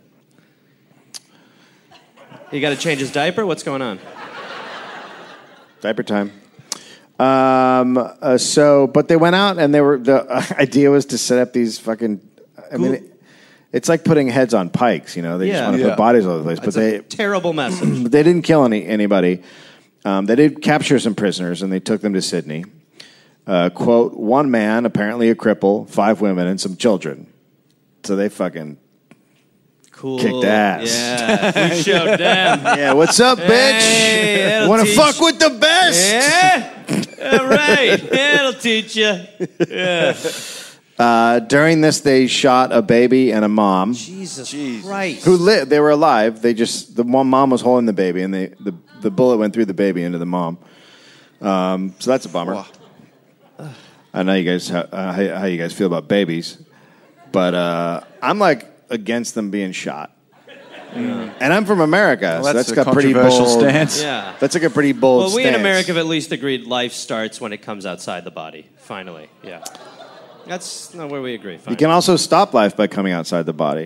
You got to change his diaper. What's going on? Diaper time. Um, uh, so, but they went out and they were, the uh, idea was to set up these fucking, I mean, it, it's like putting heads on pikes, you know? They Yeah. just want to Yeah. put bodies all over the place. That's but a they, terrible message. But they didn't kill any anybody. Um, they did capture some prisoners, and they took them to Sydney. Uh, quote, one man, apparently a cripple, five women, and some children. So they fucking, Cool. Kicked ass. Yeah, we showed them. yeah, what's up, bitch? Hey, that'll Want to teach- fuck with the best? Yeah. All right. That'll teach you. Yeah. Uh, during this, they shot a baby and a mom Jesus Christ. who lived. They were alive. They just, the one mom was holding the baby, and they, the, the bullet went through the baby into the mom. Um, so that's a bummer. I know you guys, uh, how, how you guys feel about babies, but uh, I'm like, against them being shot. Mm. And I'm from America, Well, so that's that's a got pretty controversial bold stance. Yeah. That's like a pretty bold Well, we stance. in America have at least agreed life starts when it comes outside the body. Finally. Yeah. That's not where we agree. Fine. You can also stop life by coming outside the body.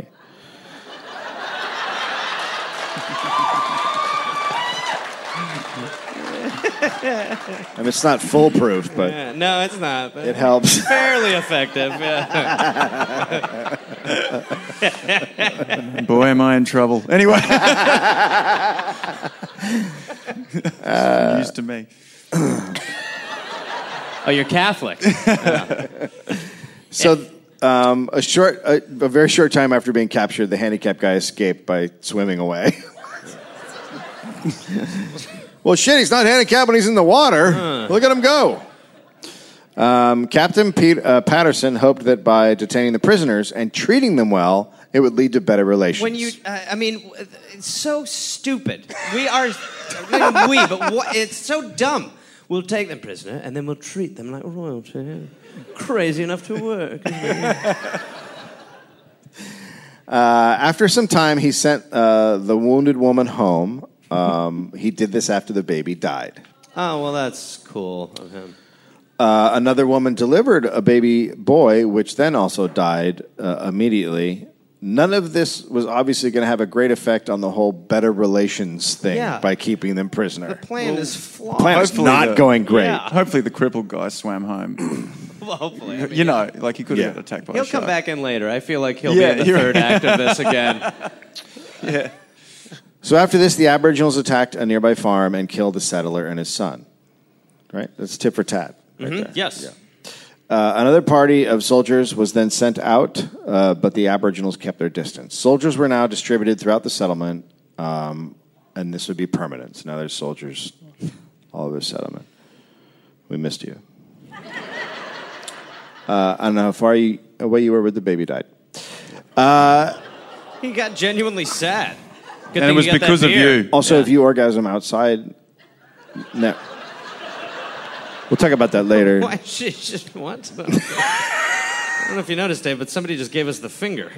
I mean, it's not foolproof, but Yeah, no, it's not. it helps. Fairly effective. Yeah. Boy, am I in trouble. Anyway. uh, news to me. Oh, you're Catholic. So, um, a short, a, a very short time after being captured, the handicapped guy escaped by swimming away. Well, shit, he's not handicapped when he's in the water. Huh. Look at him go. Um, Captain Pete, uh, Patterson hoped that by detaining the prisoners and treating them well, it would lead to better relations. When you, uh, I mean, it's so stupid. We are, I mean, we, but what, it's so dumb. We'll take them prisoner, and then we'll treat them like royalty. Crazy enough to work. uh, after some time, he sent uh, the wounded woman home. Um, he did this after the baby died. Oh, well, that's cool of him. Uh, another woman delivered a baby boy, which then also died uh, immediately. None of this was obviously going to have a great effect on the whole better relations thing Yeah. by keeping them prisoner. The plan is flawed. The plan is Hopefully not the- going great. Yeah. Hopefully the crippled guy swam home. Well, hopefully. I mean, You know, like he could have Yeah. got attacked by he'll a shark. come back in later. I feel like he'll Yeah, be in the you're third right. act of this again. Yeah. So after this, the Aboriginals attacked a nearby farm and killed the settler and his son. Right? That's tit for tat. Right there. Yes. Uh, another party of soldiers was then sent out, uh, but the Aboriginals kept their distance. Soldiers were now distributed throughout the settlement, um, and this would be permanent. So now there's soldiers all over the settlement. We missed you. Uh, I don't know how far you, away you were when the baby died. Uh, He got genuinely sad. Good And it thing was you got that because of beer. you. also, Yeah. if you orgasm outside, no. We'll talk about that later. Why? She just what? I don't know if you noticed, Dave, but somebody just gave us the finger.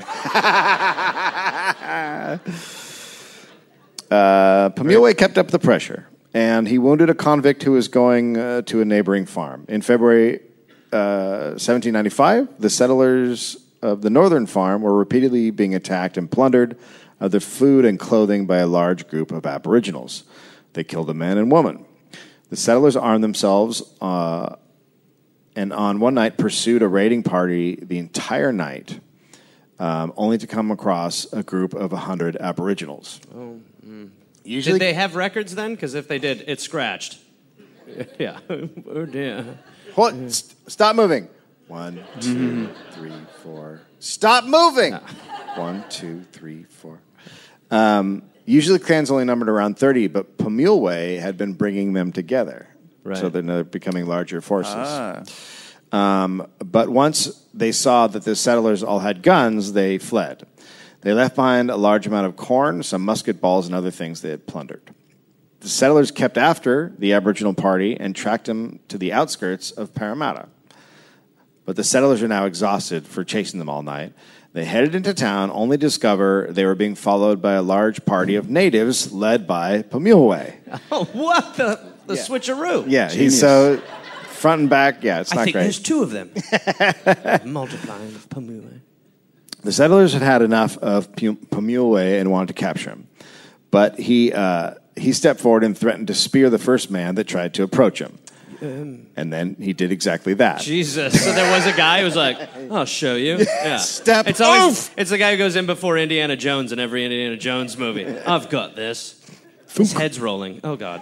Uh, Pumule kept up the pressure, and he wounded a convict who was going uh, to a neighboring farm. In February uh, seventeen ninety-five, the settlers of the northern farm were repeatedly being attacked and plundered of their food and clothing by a large group of Aboriginals. They killed a man and woman. The settlers armed themselves uh, and on one night pursued a raiding party the entire night, um, only to come across a group of one hundred Aboriginals. Oh, Usually, did they have records then? Because if they did, it's scratched. Yeah. Oh, dear. Hold, st- stop moving. One, two, three, four. Stop moving. One, two, three, four. Um, usually, the clans only numbered around thirty, but Pumule had been bringing them together, Right. so they're now becoming larger forces. Ah. Um, but once they saw that the settlers all had guns, they fled. They left behind a large amount of corn, some musket balls, and other things they had plundered. The settlers kept after the Aboriginal party and tracked them to the outskirts of Parramatta. But the settlers are now exhausted for chasing them all night. They headed into town only to discover they were being followed by a large party of natives led by Pumule. Oh, what the, the switcheroo? Yeah, Genius. he's so front and back. Yeah, it's I not think great. there's two of them. Multiplying of Pumule. The settlers had had enough of Pu- Pumule and wanted to capture him. But he uh, he stepped forward and threatened to spear the first man that tried to approach him. Um, And then he did exactly that. Jesus. So there was a guy who was like, I'll show you. Yeah. Step It's always oof. it's the guy who goes in before Indiana Jones in every Indiana Jones movie. I've got this. His head's rolling. Oh, God.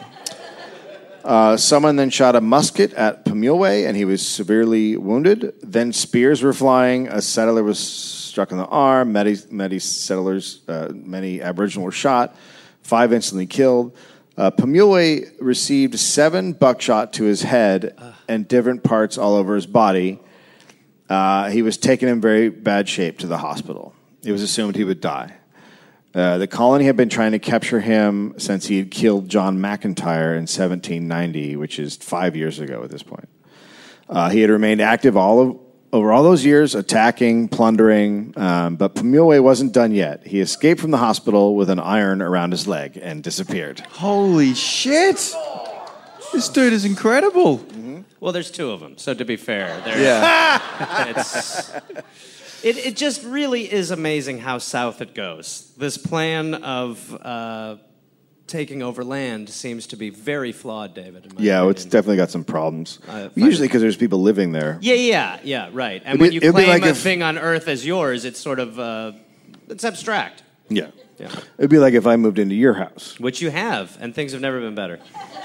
Uh, someone then shot a musket at Pumule, and he was severely wounded. Then spears were flying. A settler was struck in the arm. Many, many settlers, uh, many Aboriginal were shot. Five instantly killed. Uh, Pumule received seven buckshot to his head and different parts all over his body. Uh, he was taken in very bad shape to the hospital. It was assumed he would die. Uh, the colony had been trying to capture him since he had killed John McIntyre in seventeen ninety, which is five years ago at this point. Uh, he had remained active all of, over all those years, attacking, plundering, um, but Pumule wasn't done yet. He escaped from the hospital with an iron around his leg and disappeared. Holy shit! This dude is incredible. Well, there's two of them, so to be fair, there- Yeah. it's, it, it just really is amazing how south it goes. This plan of uh, taking over land seems to be very flawed, David. In my Yeah, well, it's opinion. definitely got some problems. I find Usually it- because there's people living there. Yeah, yeah, yeah, right. And It'd when be- you it'd be claim like a if- thing on Earth as yours, it's sort of uh, it's abstract. Yeah. Yeah. It'd be like if I moved into your house. Which you have, and things have never been better.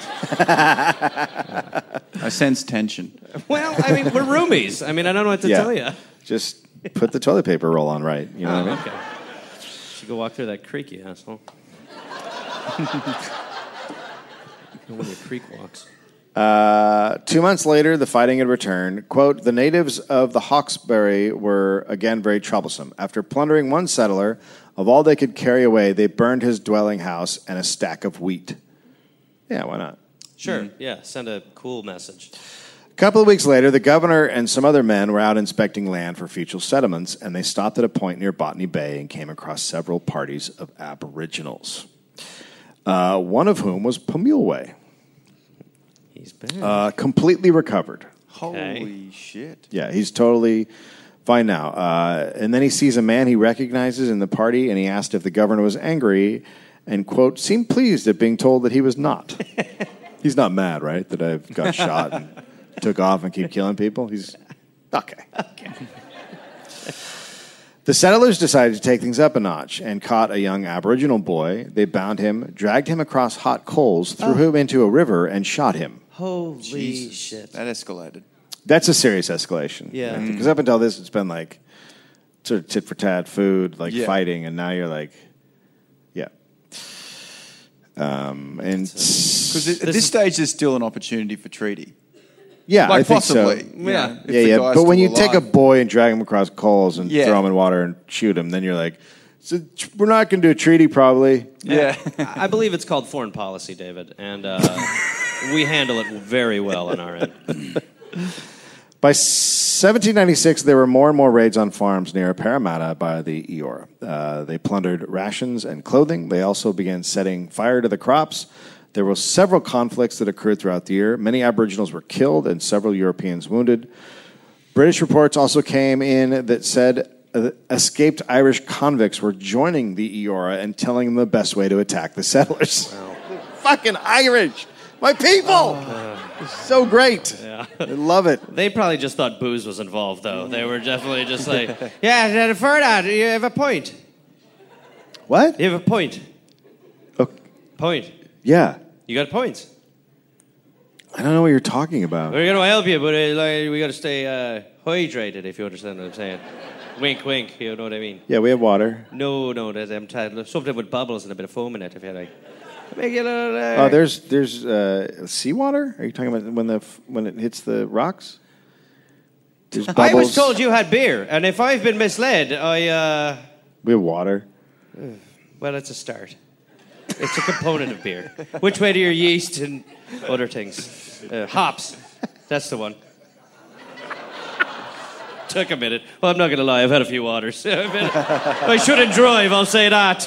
I sense tension. Well, I mean, we're roomies. I mean, I don't know what to Yeah. tell you. Just put the toilet paper roll on right. You know Oh, what I mean? okay. Should go walk through that creek, you asshole. One of your creek walks. Uh, two months later, the fighting had returned. Quote, the natives of the Hawkesbury were again very troublesome. After plundering one settler of all they could carry away, they burned his dwelling house and a stack of wheat. Yeah, why not? Sure, yeah, send a cool message. A couple of weeks later, the governor and some other men were out inspecting land for future settlements, and they stopped at a point near Botany Bay and came across several parties of aboriginals, uh, one of whom was Pumulway, He's been. uh, completely recovered. Holy shit. Yeah, he's totally fine now. Uh, and then he sees a man he recognizes in the party, and he asked if the governor was angry, and, quote, seemed pleased at being told that he was not. He's not mad, right, that I've got shot and took off and keep killing people? He's okay. Okay. The settlers decided to take things up a notch and caught a young Aboriginal boy. They bound him, dragged him across hot coals, threw him into a river, and shot him. Holy Jesus. shit. That escalated. That's a serious escalation. Yeah. Because up until this, it's been like sort of tit for tat food, like Yeah. fighting, and now you're like, yeah. Um, and Because at This this is- stage, there's still an opportunity for treaty. yeah, Like I think possibly. so. you Yeah. know, if Yeah, the yeah. guy's But when still you take a alive. boy and drag him across coals and Yeah. throw him in water and shoot him, then you're like, so we're not going to do a treaty, probably. Yeah. I believe it's called foreign policy, David, and uh, we handle it very well on our end. By seventeen ninety-six, there were more and more raids on farms near Parramatta by the Eora. Uh, they plundered rations and clothing. They also began setting fire to the crops. There were several conflicts that occurred throughout the year. Many Aboriginals were killed and several Europeans wounded. British reports also came in that said uh, escaped Irish convicts were joining the Eora and telling them the best way to attack the settlers. Fucking Irish! My people! So great. I love it. They probably just thought booze was involved, though. They were definitely just like, yeah, for that, you have a point. What? You have a point. Oh, Point. yeah. You got points. I don't know what you're talking about. We're going to help you, but uh, like, we got to stay uh, hydrated, if you understand what I'm saying. Wink, wink, you know what I mean? Yeah, we have water. No, no, there's um, t- something with bubbles and a bit of foam in it, if you like. Make it a little, uh, Oh, there's there's uh, seawater. Are you talking about when the when it hits the rocks? There's bubbles. I was told you had beer, and if I've been misled, I, uh, We have water. well, it's a start. It's a component of beer. Which way do your yeast and other things? Uh, hops. That's the one. Took a minute. Well, I'm not going to lie. I've had a few waters. I've been- I shouldn't drive, I'll say that.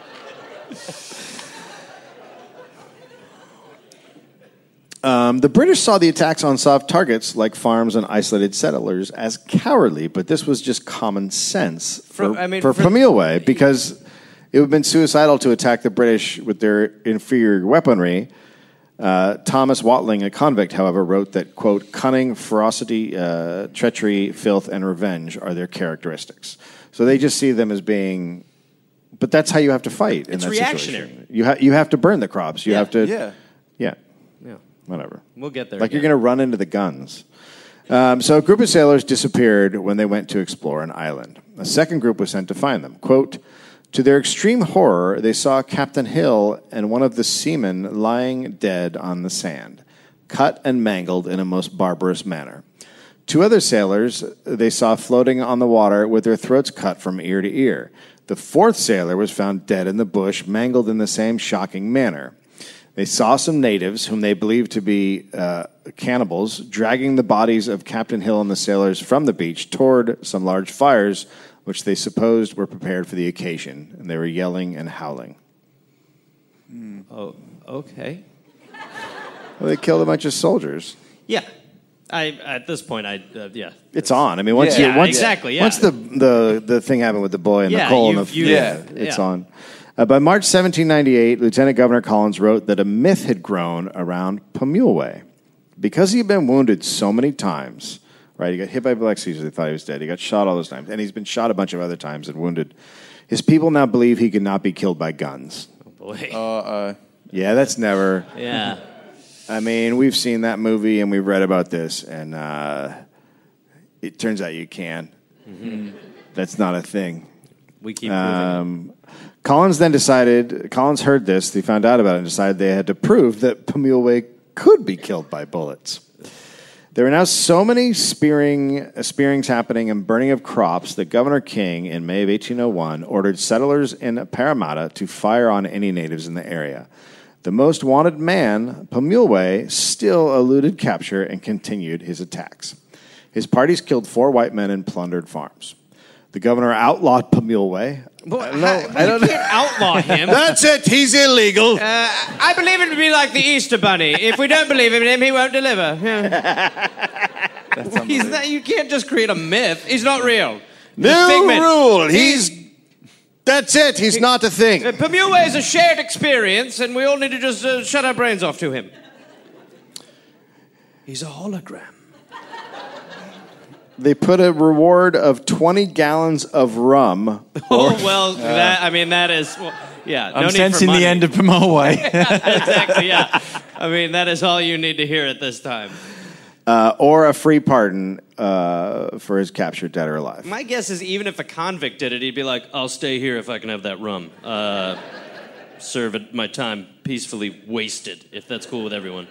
Um, the British saw the attacks on soft targets like farms and isolated settlers as cowardly, but this was just common sense for, For- I mean, for, for- Pumulway because it would have been suicidal to attack the British with their inferior weaponry. Uh, Thomas Watling, a convict, however, wrote that, quote, cunning, ferocity, uh, treachery, filth, and revenge are their characteristics. So they just see them as being... But that's how you have to fight in It's that reactionary. situation. You, ha- you have to burn the crops. You Yeah. have to... Yeah. Yeah. Yeah. Whatever. We'll get there. Like you're again. going to run into the guns. Um, so a group of sailors disappeared when they went to explore an island. A second group was sent to find them. Quote, to their extreme horror, they saw Captain Hill and one of the seamen lying dead on the sand, cut and mangled in a most barbarous manner. Two other sailors they saw floating on the water with their throats cut from ear to ear. The fourth sailor was found dead in the bush, mangled in the same shocking manner. They saw some natives, whom they believed to be uh, cannibals, dragging the bodies of Captain Hill and the sailors from the beach toward some large fires, which they supposed were prepared for the occasion, and they were yelling and howling. Oh, okay. Well, they killed a bunch of soldiers. Yeah. I at this point, I uh, yeah. It's on. I mean, once Yeah, you once exactly, yeah. once the the the thing happened with the boy and Yeah, the coal and you- the you- yeah, yeah. it's Yeah. on. Uh, by March seventeen ninety-eight, Lieutenant Governor Collins wrote that a myth had grown around Pumulway because he had been wounded so many times. Right, he got hit by Black Caesar. They thought he was dead. He got shot all those times, and he's been shot a bunch of other times and wounded. His people now believe he could not be killed by guns. Oh boy. Uh, Yeah, that's never. yeah. I mean, we've seen that movie and we've read about this, and uh, it turns out you can. Mm-hmm. That's not a thing. We keep proving it. Um, Collins then decided, Collins heard this, he found out about it, and decided they had to prove that Pumulway could be killed by bullets. There were now so many spearing, uh, spearings happening and burning of crops that Governor King, in May of eighteen oh one, ordered settlers in Parramatta to fire on any natives in the area. The most wanted man, Pumulway, still eluded capture and continued his attacks. His parties killed four white men and plundered farms. The governor outlawed Pumulway. Well, I don't know. how- I don't you know. can't outlaw him. That's it. He's illegal. Uh, I believe it to be like the Easter Bunny. If we don't believe in him, he won't deliver. He's not, you can't just create a myth. He's not real. He's a New figment. rule. He's. That's it. He's not a thing. Uh, Pumulway is a shared experience, and we all need to just uh, shut our brains off to him. He's a hologram. They put a reward of twenty gallons of rum. Oh, well, that, I mean, that is, well, yeah. I'm no need sensing for money. the end of Pumulway. Exactly, yeah. I mean, that is all you need to hear at this time. Uh, or a free pardon uh, for his captured dead or alive. My guess is even if a convict did it, he'd be like, I'll stay here if I can have that rum. Uh, serve it, my time peacefully wasted, if that's cool with everyone.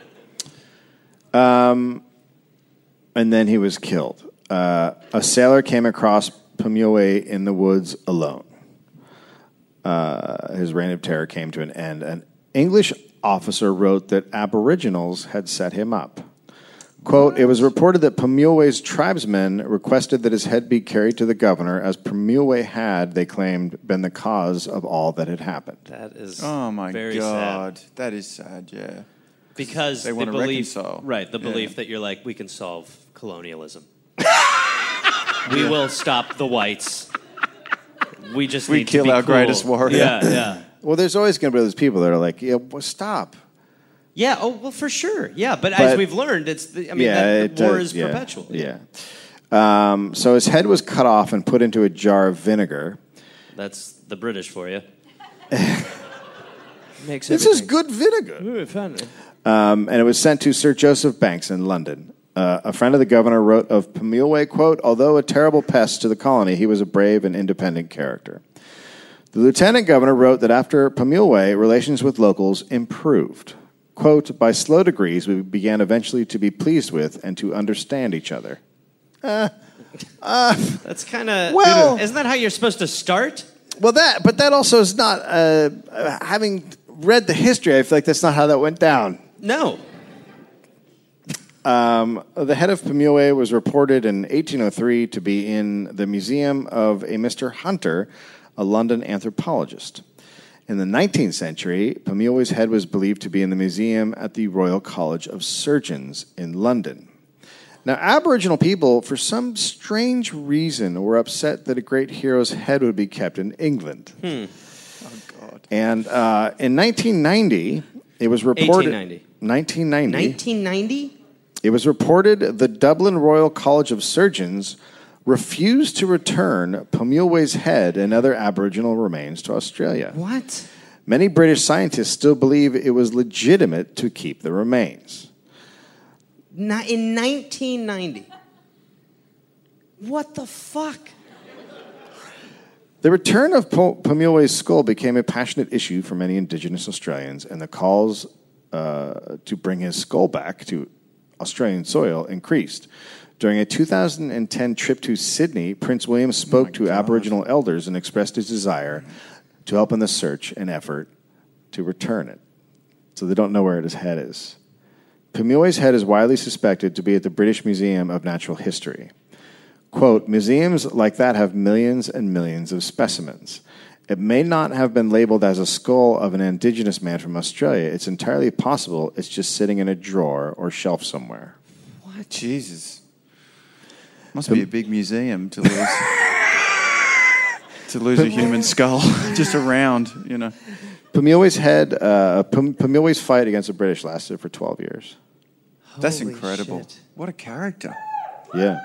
Um, and then he was killed. Uh, a sailor came across Pumulway in the woods alone. Uh, his reign of terror came to an end. An English officer wrote that Aboriginals had set him up. Quote, it was reported that Pumulway's tribesmen requested that his head be carried to the governor, as Pumulway had, they claimed, been the cause of all that had happened. That is Oh my very God, sad. that is sad. Yeah, Because They the wanna belief, reconcile. right? The Yeah. belief that you're like, we can solve colonialism. We will stop the whites. We just We need to kill be our cool. greatest warrior. Yeah, yeah, Well, there's always going to be those people that are like, yeah, well, stop. yeah. Oh, well, for sure. Yeah, but, But- as we've learned, it's. The, I mean, yeah, that, it the war does, is yeah, perpetual. Yeah. Um, so his head was cut off and put into a jar of vinegar. That's the British for you. Makes This is good vinegar. Ooh, fun. Um, and it was sent to Sir Joseph Banks in London. Uh, a friend of the governor wrote of Pumulway, quote, although a terrible pest to the colony, he was a brave and independent character. The lieutenant governor wrote that after Pumulway, relations with locals improved. Quote, by slow degrees, we began eventually to be pleased with and to understand each other. That's kind of. Well- isn't that how you're supposed to start? Well, that, but that also is not, uh, uh, having read the history, I feel like that's not how that went down. No. Um, the head of Pumulway was reported in eighteen oh three to be in the museum of a Mister Hunter, a London anthropologist. In the nineteenth century, Pumulway's head was believed to be in the museum at the Royal College of Surgeons in London. Now, Aboriginal people, for some strange reason, were upset that a great hero's head would be kept in England. Hmm. And uh, in nineteen ninety, it was reported... eighteen ninety. nineteen ninety. nineteen ninety? It was reported the Dublin Royal College of Surgeons refused to return Pumulway's head and other Aboriginal remains to Australia. What? Many British scientists still believe it was legitimate to keep the remains. Not in nineteen ninety. What the fuck? The return of Pumulway's skull became a passionate issue for many Indigenous Australians, and the calls uh, to bring his skull back to Australian soil increased. During a two thousand ten trip to Sydney, Prince William spoke Oh to God. Aboriginal elders and expressed his desire to help in the search and effort to return it. So they don't know where his head is. Pumulway's head is widely suspected to be at the British Museum of Natural History. Quote, museums like that have millions and millions of specimens. It may not have been labeled as a skull of an Indigenous man from Australia. It's entirely possible it's just sitting in a drawer or shelf somewhere. What? Jesus. Must be a big museum to lose to lose a human skull just around, you know. Pumilwe's head, uh, Pum- Pumilwe's fight against the British lasted for twelve years. That's Holy incredible. shit. What a character. Yeah.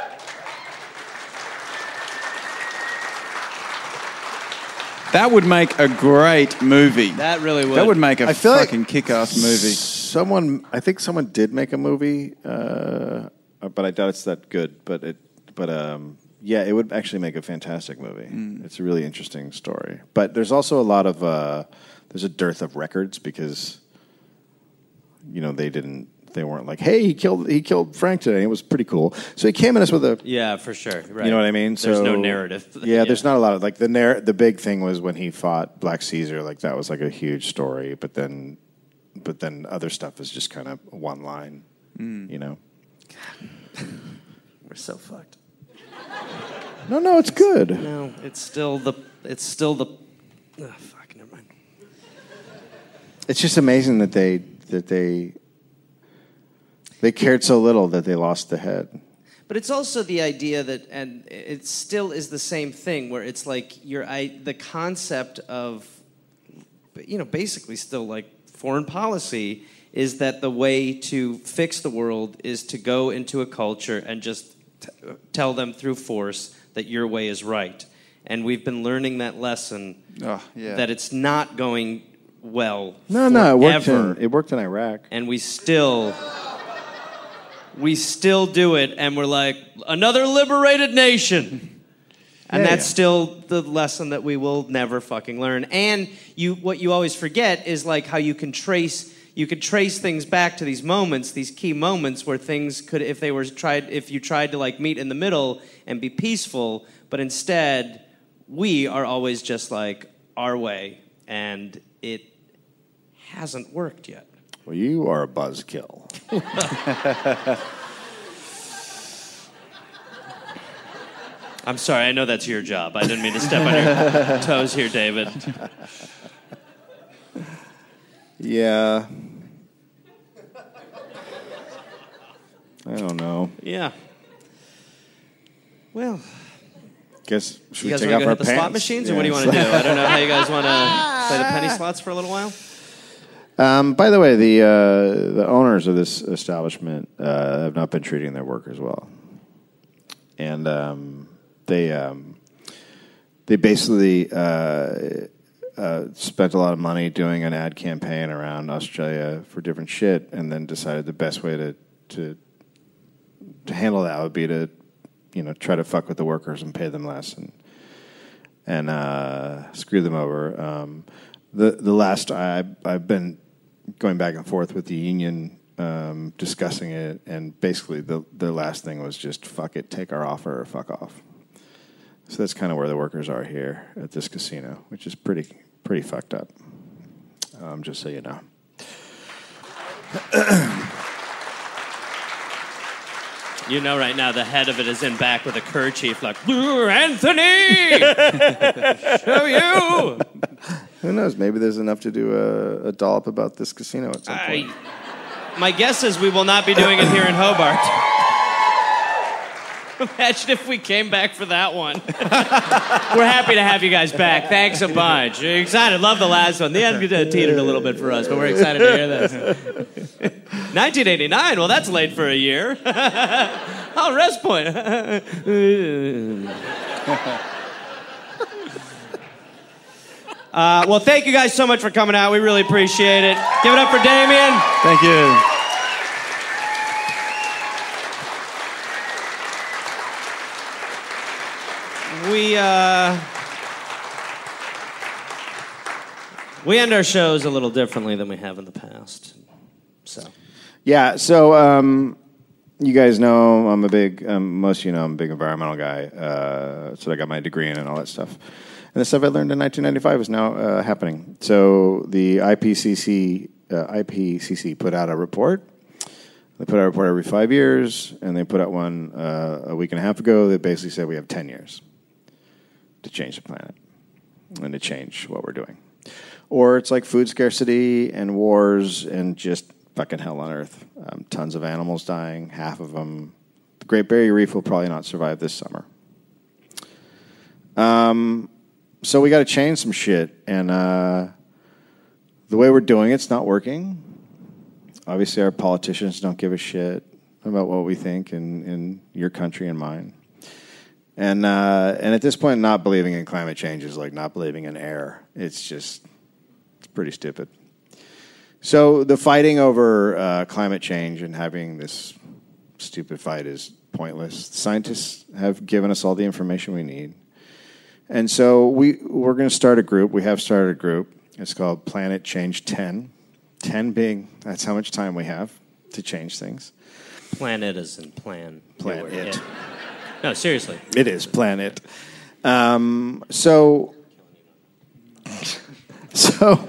That would make a great movie. That really would. That would make a I feel like fucking kick-ass movie. Someone, I think someone did make a movie, uh, but I doubt it's that good. But it, but um, yeah, it would actually make a fantastic movie. Mm. It's a really interesting story. But there's also a lot of uh, there's a dearth of records because you know they didn't. They weren't like, hey, he killed he killed Frank today. It was pretty cool. So he came in us with a, Yeah, for sure. Right. you know what I mean? There's so, no narrative. Yeah, there's not a lot of like the narr- The big thing was when he fought Black Caesar. Like that was like a huge story. But then, but then other stuff is just kind of one line. Mm. You know? We're so fucked. No, no, it's good. No, it's still the. It's still the. Oh, fuck. Never mind. It's just amazing that they that they they cared so little that they lost the head. But it's also the idea that, and it still is the same thing, where it's like your I, the concept of, you know, basically still like foreign policy is that the way to fix the world is to go into a culture and just t- tell them through force that your way is right. And we've been learning that lesson Oh, yeah. that it's not going well. No, no, it worked forever. in it worked in Iraq. And we still we still do it, and we're like, another liberated nation. And Yeah, that's yeah. still the lesson that we will never fucking learn. And you what you always forget is like how you can trace you could trace things back to these moments, these key moments where things could, if they were tried, if you tried to like meet in the middle and be peaceful, but instead we are always just like our way, and it hasn't worked yet. Well, you are a buzzkill. I'm sorry, I know that's your job. I didn't mean to step on your toes here, David. Yeah. I don't know. Yeah. Well, Guess should you we guys take want off to go our hit the pants? slot machines, or Yeah. what do you want to do? I don't know how you guys want to play the penny slots for a little while. Um, by the way, the uh, the owners of this establishment uh, have not been treating their workers well, and um, they um, they basically uh, uh, spent a lot of money doing an ad campaign around Australia for different shit, and then decided the best way to to to handle that would be to you know try to fuck with the workers and pay them less and and uh, screw them over. Um, the the last I I've been going back and forth with the union, um, discussing it, and basically the the last thing was just fuck it, take our offer or fuck off. So that's kind of where the workers are here at this casino, which is pretty pretty fucked up. Um, just so you know. You know, right now the head of it is in back with a kerchief, like Anthony, show you. Who knows? Maybe there's enough to do a, a dollop about this casino at some point. I, my guess is we will not be doing it here in Hobart. Imagine if we came back for that one. We're happy to have you guys back. Thanks a bunch. We're excited. Love the last one. The end teetered a little bit for us, but we're excited to hear this. nineteen eighty-nine. Well, that's late for a year. Oh, rest point. Uh, well, thank you guys so much for coming out. We really appreciate it. Give it up for Damien. Thank you. We uh, we end our shows a little differently than we have in the past. So Yeah, so um, you guys know I'm a big, um, most of you know I'm a big environmental guy. Uh, so I got my degree in and all that stuff. And the stuff I learned in nineteen ninety-five is now uh, happening. So the I P C C, uh, I P C C put out a report. They put out a report every five years, and they put out one uh, a week and a half ago that basically said we have ten years to change the planet and to change what we're doing. Or it's like food scarcity and wars and just fucking hell on earth. Um, tons of animals dying, half of them. The Great Barrier Reef will probably not survive this summer. Um, so we got to change some shit, and uh, the way we're doing it's not working. Obviously, our politicians don't give a shit about what we think in, in your country and mine. And uh, and at this point, not believing in climate change is like not believing in air. It's just, it's pretty stupid. So the fighting over uh, climate change and having this stupid fight is pointless. Scientists have given us all the information we need. And so we, we're going to start a group. We have started a group. It's called Planet Change ten. ten being, that's how much time we have to change things. Planet as in plan. Plan it. Yeah. No, seriously. It is planet. Um, so, so,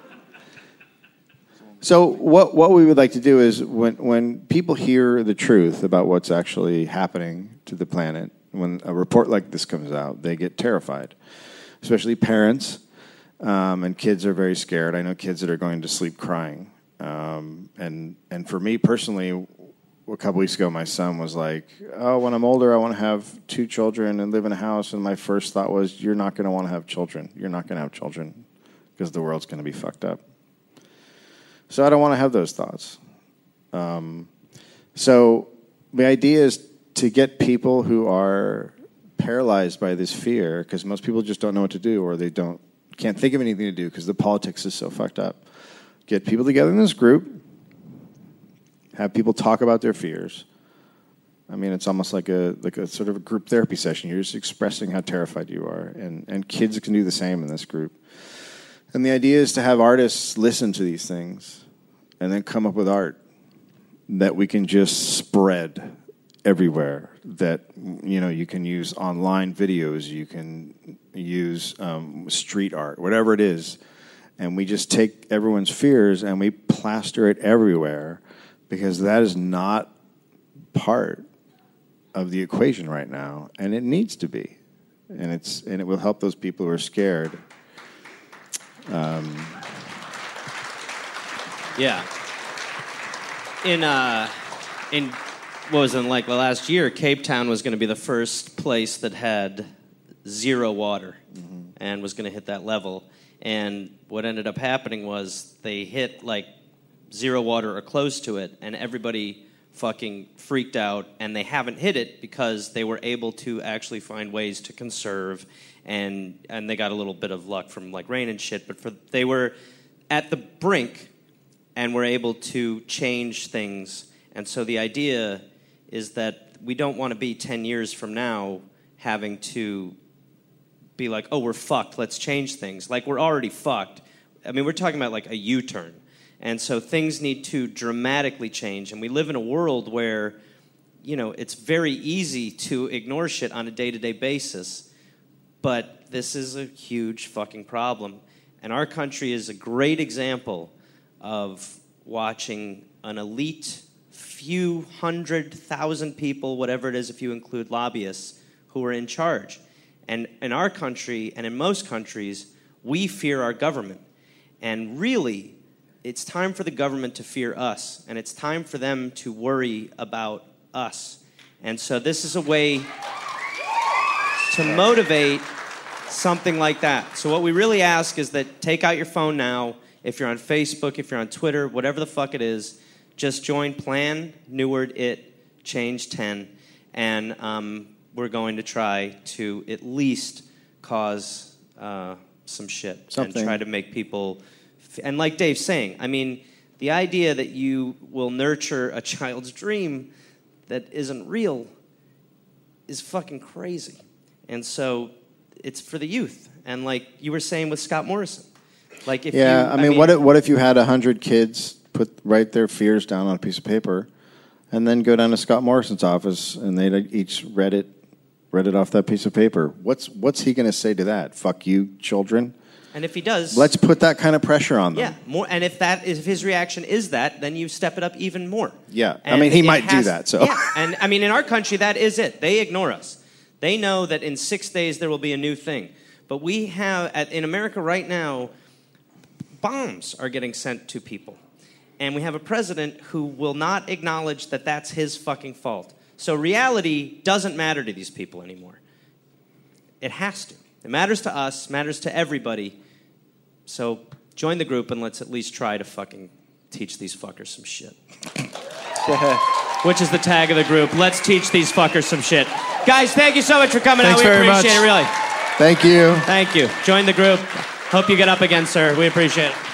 so what what we would like to do is when when people hear the truth about what's actually happening to the planet, when a report like this comes out, they get terrified, especially parents, um, and kids are very scared. I know kids that are going to sleep crying, um, and and for me personally. A couple weeks ago, my son was like, oh, when I'm older, I want to have two children and live in a house. And my first thought was, you're not going to want to have children. You're not going to have children because the world's going to be fucked up. So I don't want to have those thoughts. Um, so the idea is to get people who are paralyzed by this fear, because most people just don't know what to do, or they don't can't think of anything to do because the politics is so fucked up. Get people together in this group. Have people talk about their fears. I mean, it's almost like a like a sort of a group therapy session. You're just expressing how terrified you are, and and kids can do the same in this group. And the idea is to have artists listen to these things, and then come up with art that we can just spread everywhere. That you know you can use online videos, you can use um, street art, whatever it is, and we just take everyone's fears and we plaster it everywhere. Because that is not part of the equation right now, and it needs to be, and it's and it will help those people who are scared. Um, yeah. In uh, in what was it like the last year? Cape Town was going to be the first place that had zero water, mm-hmm. and was going to hit that level. And what ended up happening was they hit like. Zero water or close to it, and everybody fucking freaked out, and they haven't hit it because they were able to actually find ways to conserve, and and they got a little bit of luck from like rain and shit, but for they were at the brink and were able to change things. And so the idea is that we don't want to be ten years from now having to be like, oh, we're fucked, let's change things. Like, we're already fucked. I mean, we're talking about like a U-turn. And so things need to dramatically change. And we live in a world where, you know, it's very easy to ignore shit on a day-to-day basis. But this is a huge fucking problem. And our country is a great example of watching an elite few hundred thousand people, whatever it is if you include lobbyists, who are in charge. And in our country, and in most countries, we fear our government. And really, it's time for the government to fear us, and it's time for them to worry about us. And so this is a way to motivate something like that. So what we really ask is that take out your phone now. If you're on Facebook, if you're on Twitter, whatever the fuck it is, just join Plan, New Word, It, Change ten, and um, we're going to try to at least cause uh, some shit Something. and try to make people... And like Dave's saying, I mean, the idea that you will nurture a child's dream that isn't real is fucking crazy. And so it's for the youth. And like you were saying with Scott Morrison. Like if yeah, you, I mean, I mean, what if, what if you had one hundred kids put write their fears down on a piece of paper and then go down to Scott Morrison's office and they each read it, read it off that piece of paper? What's, what's he going to say to that? Fuck you, children? And if he does, let's put that kind of pressure on them. Yeah, more. And if that is if his reaction is that, then you step it up even more. Yeah, and I mean he it might has, do that. So yeah, and I mean in our country that is it. They ignore us. They know that in six days there will be a new thing. But we have at, in America right now, bombs are getting sent to people, And we have a president who will not acknowledge that that's his fucking fault. So reality doesn't matter to these people anymore. It has to. It matters to us, matters to everybody. So join the group and let's at least try to fucking teach these fuckers some shit. Which is the tag of the group. Let's teach these fuckers some shit. Guys, thank you so much for coming Thanks out. We very appreciate much. it, really. Thank you. Thank you. Join the group. Hope you get up again, sir. We appreciate it.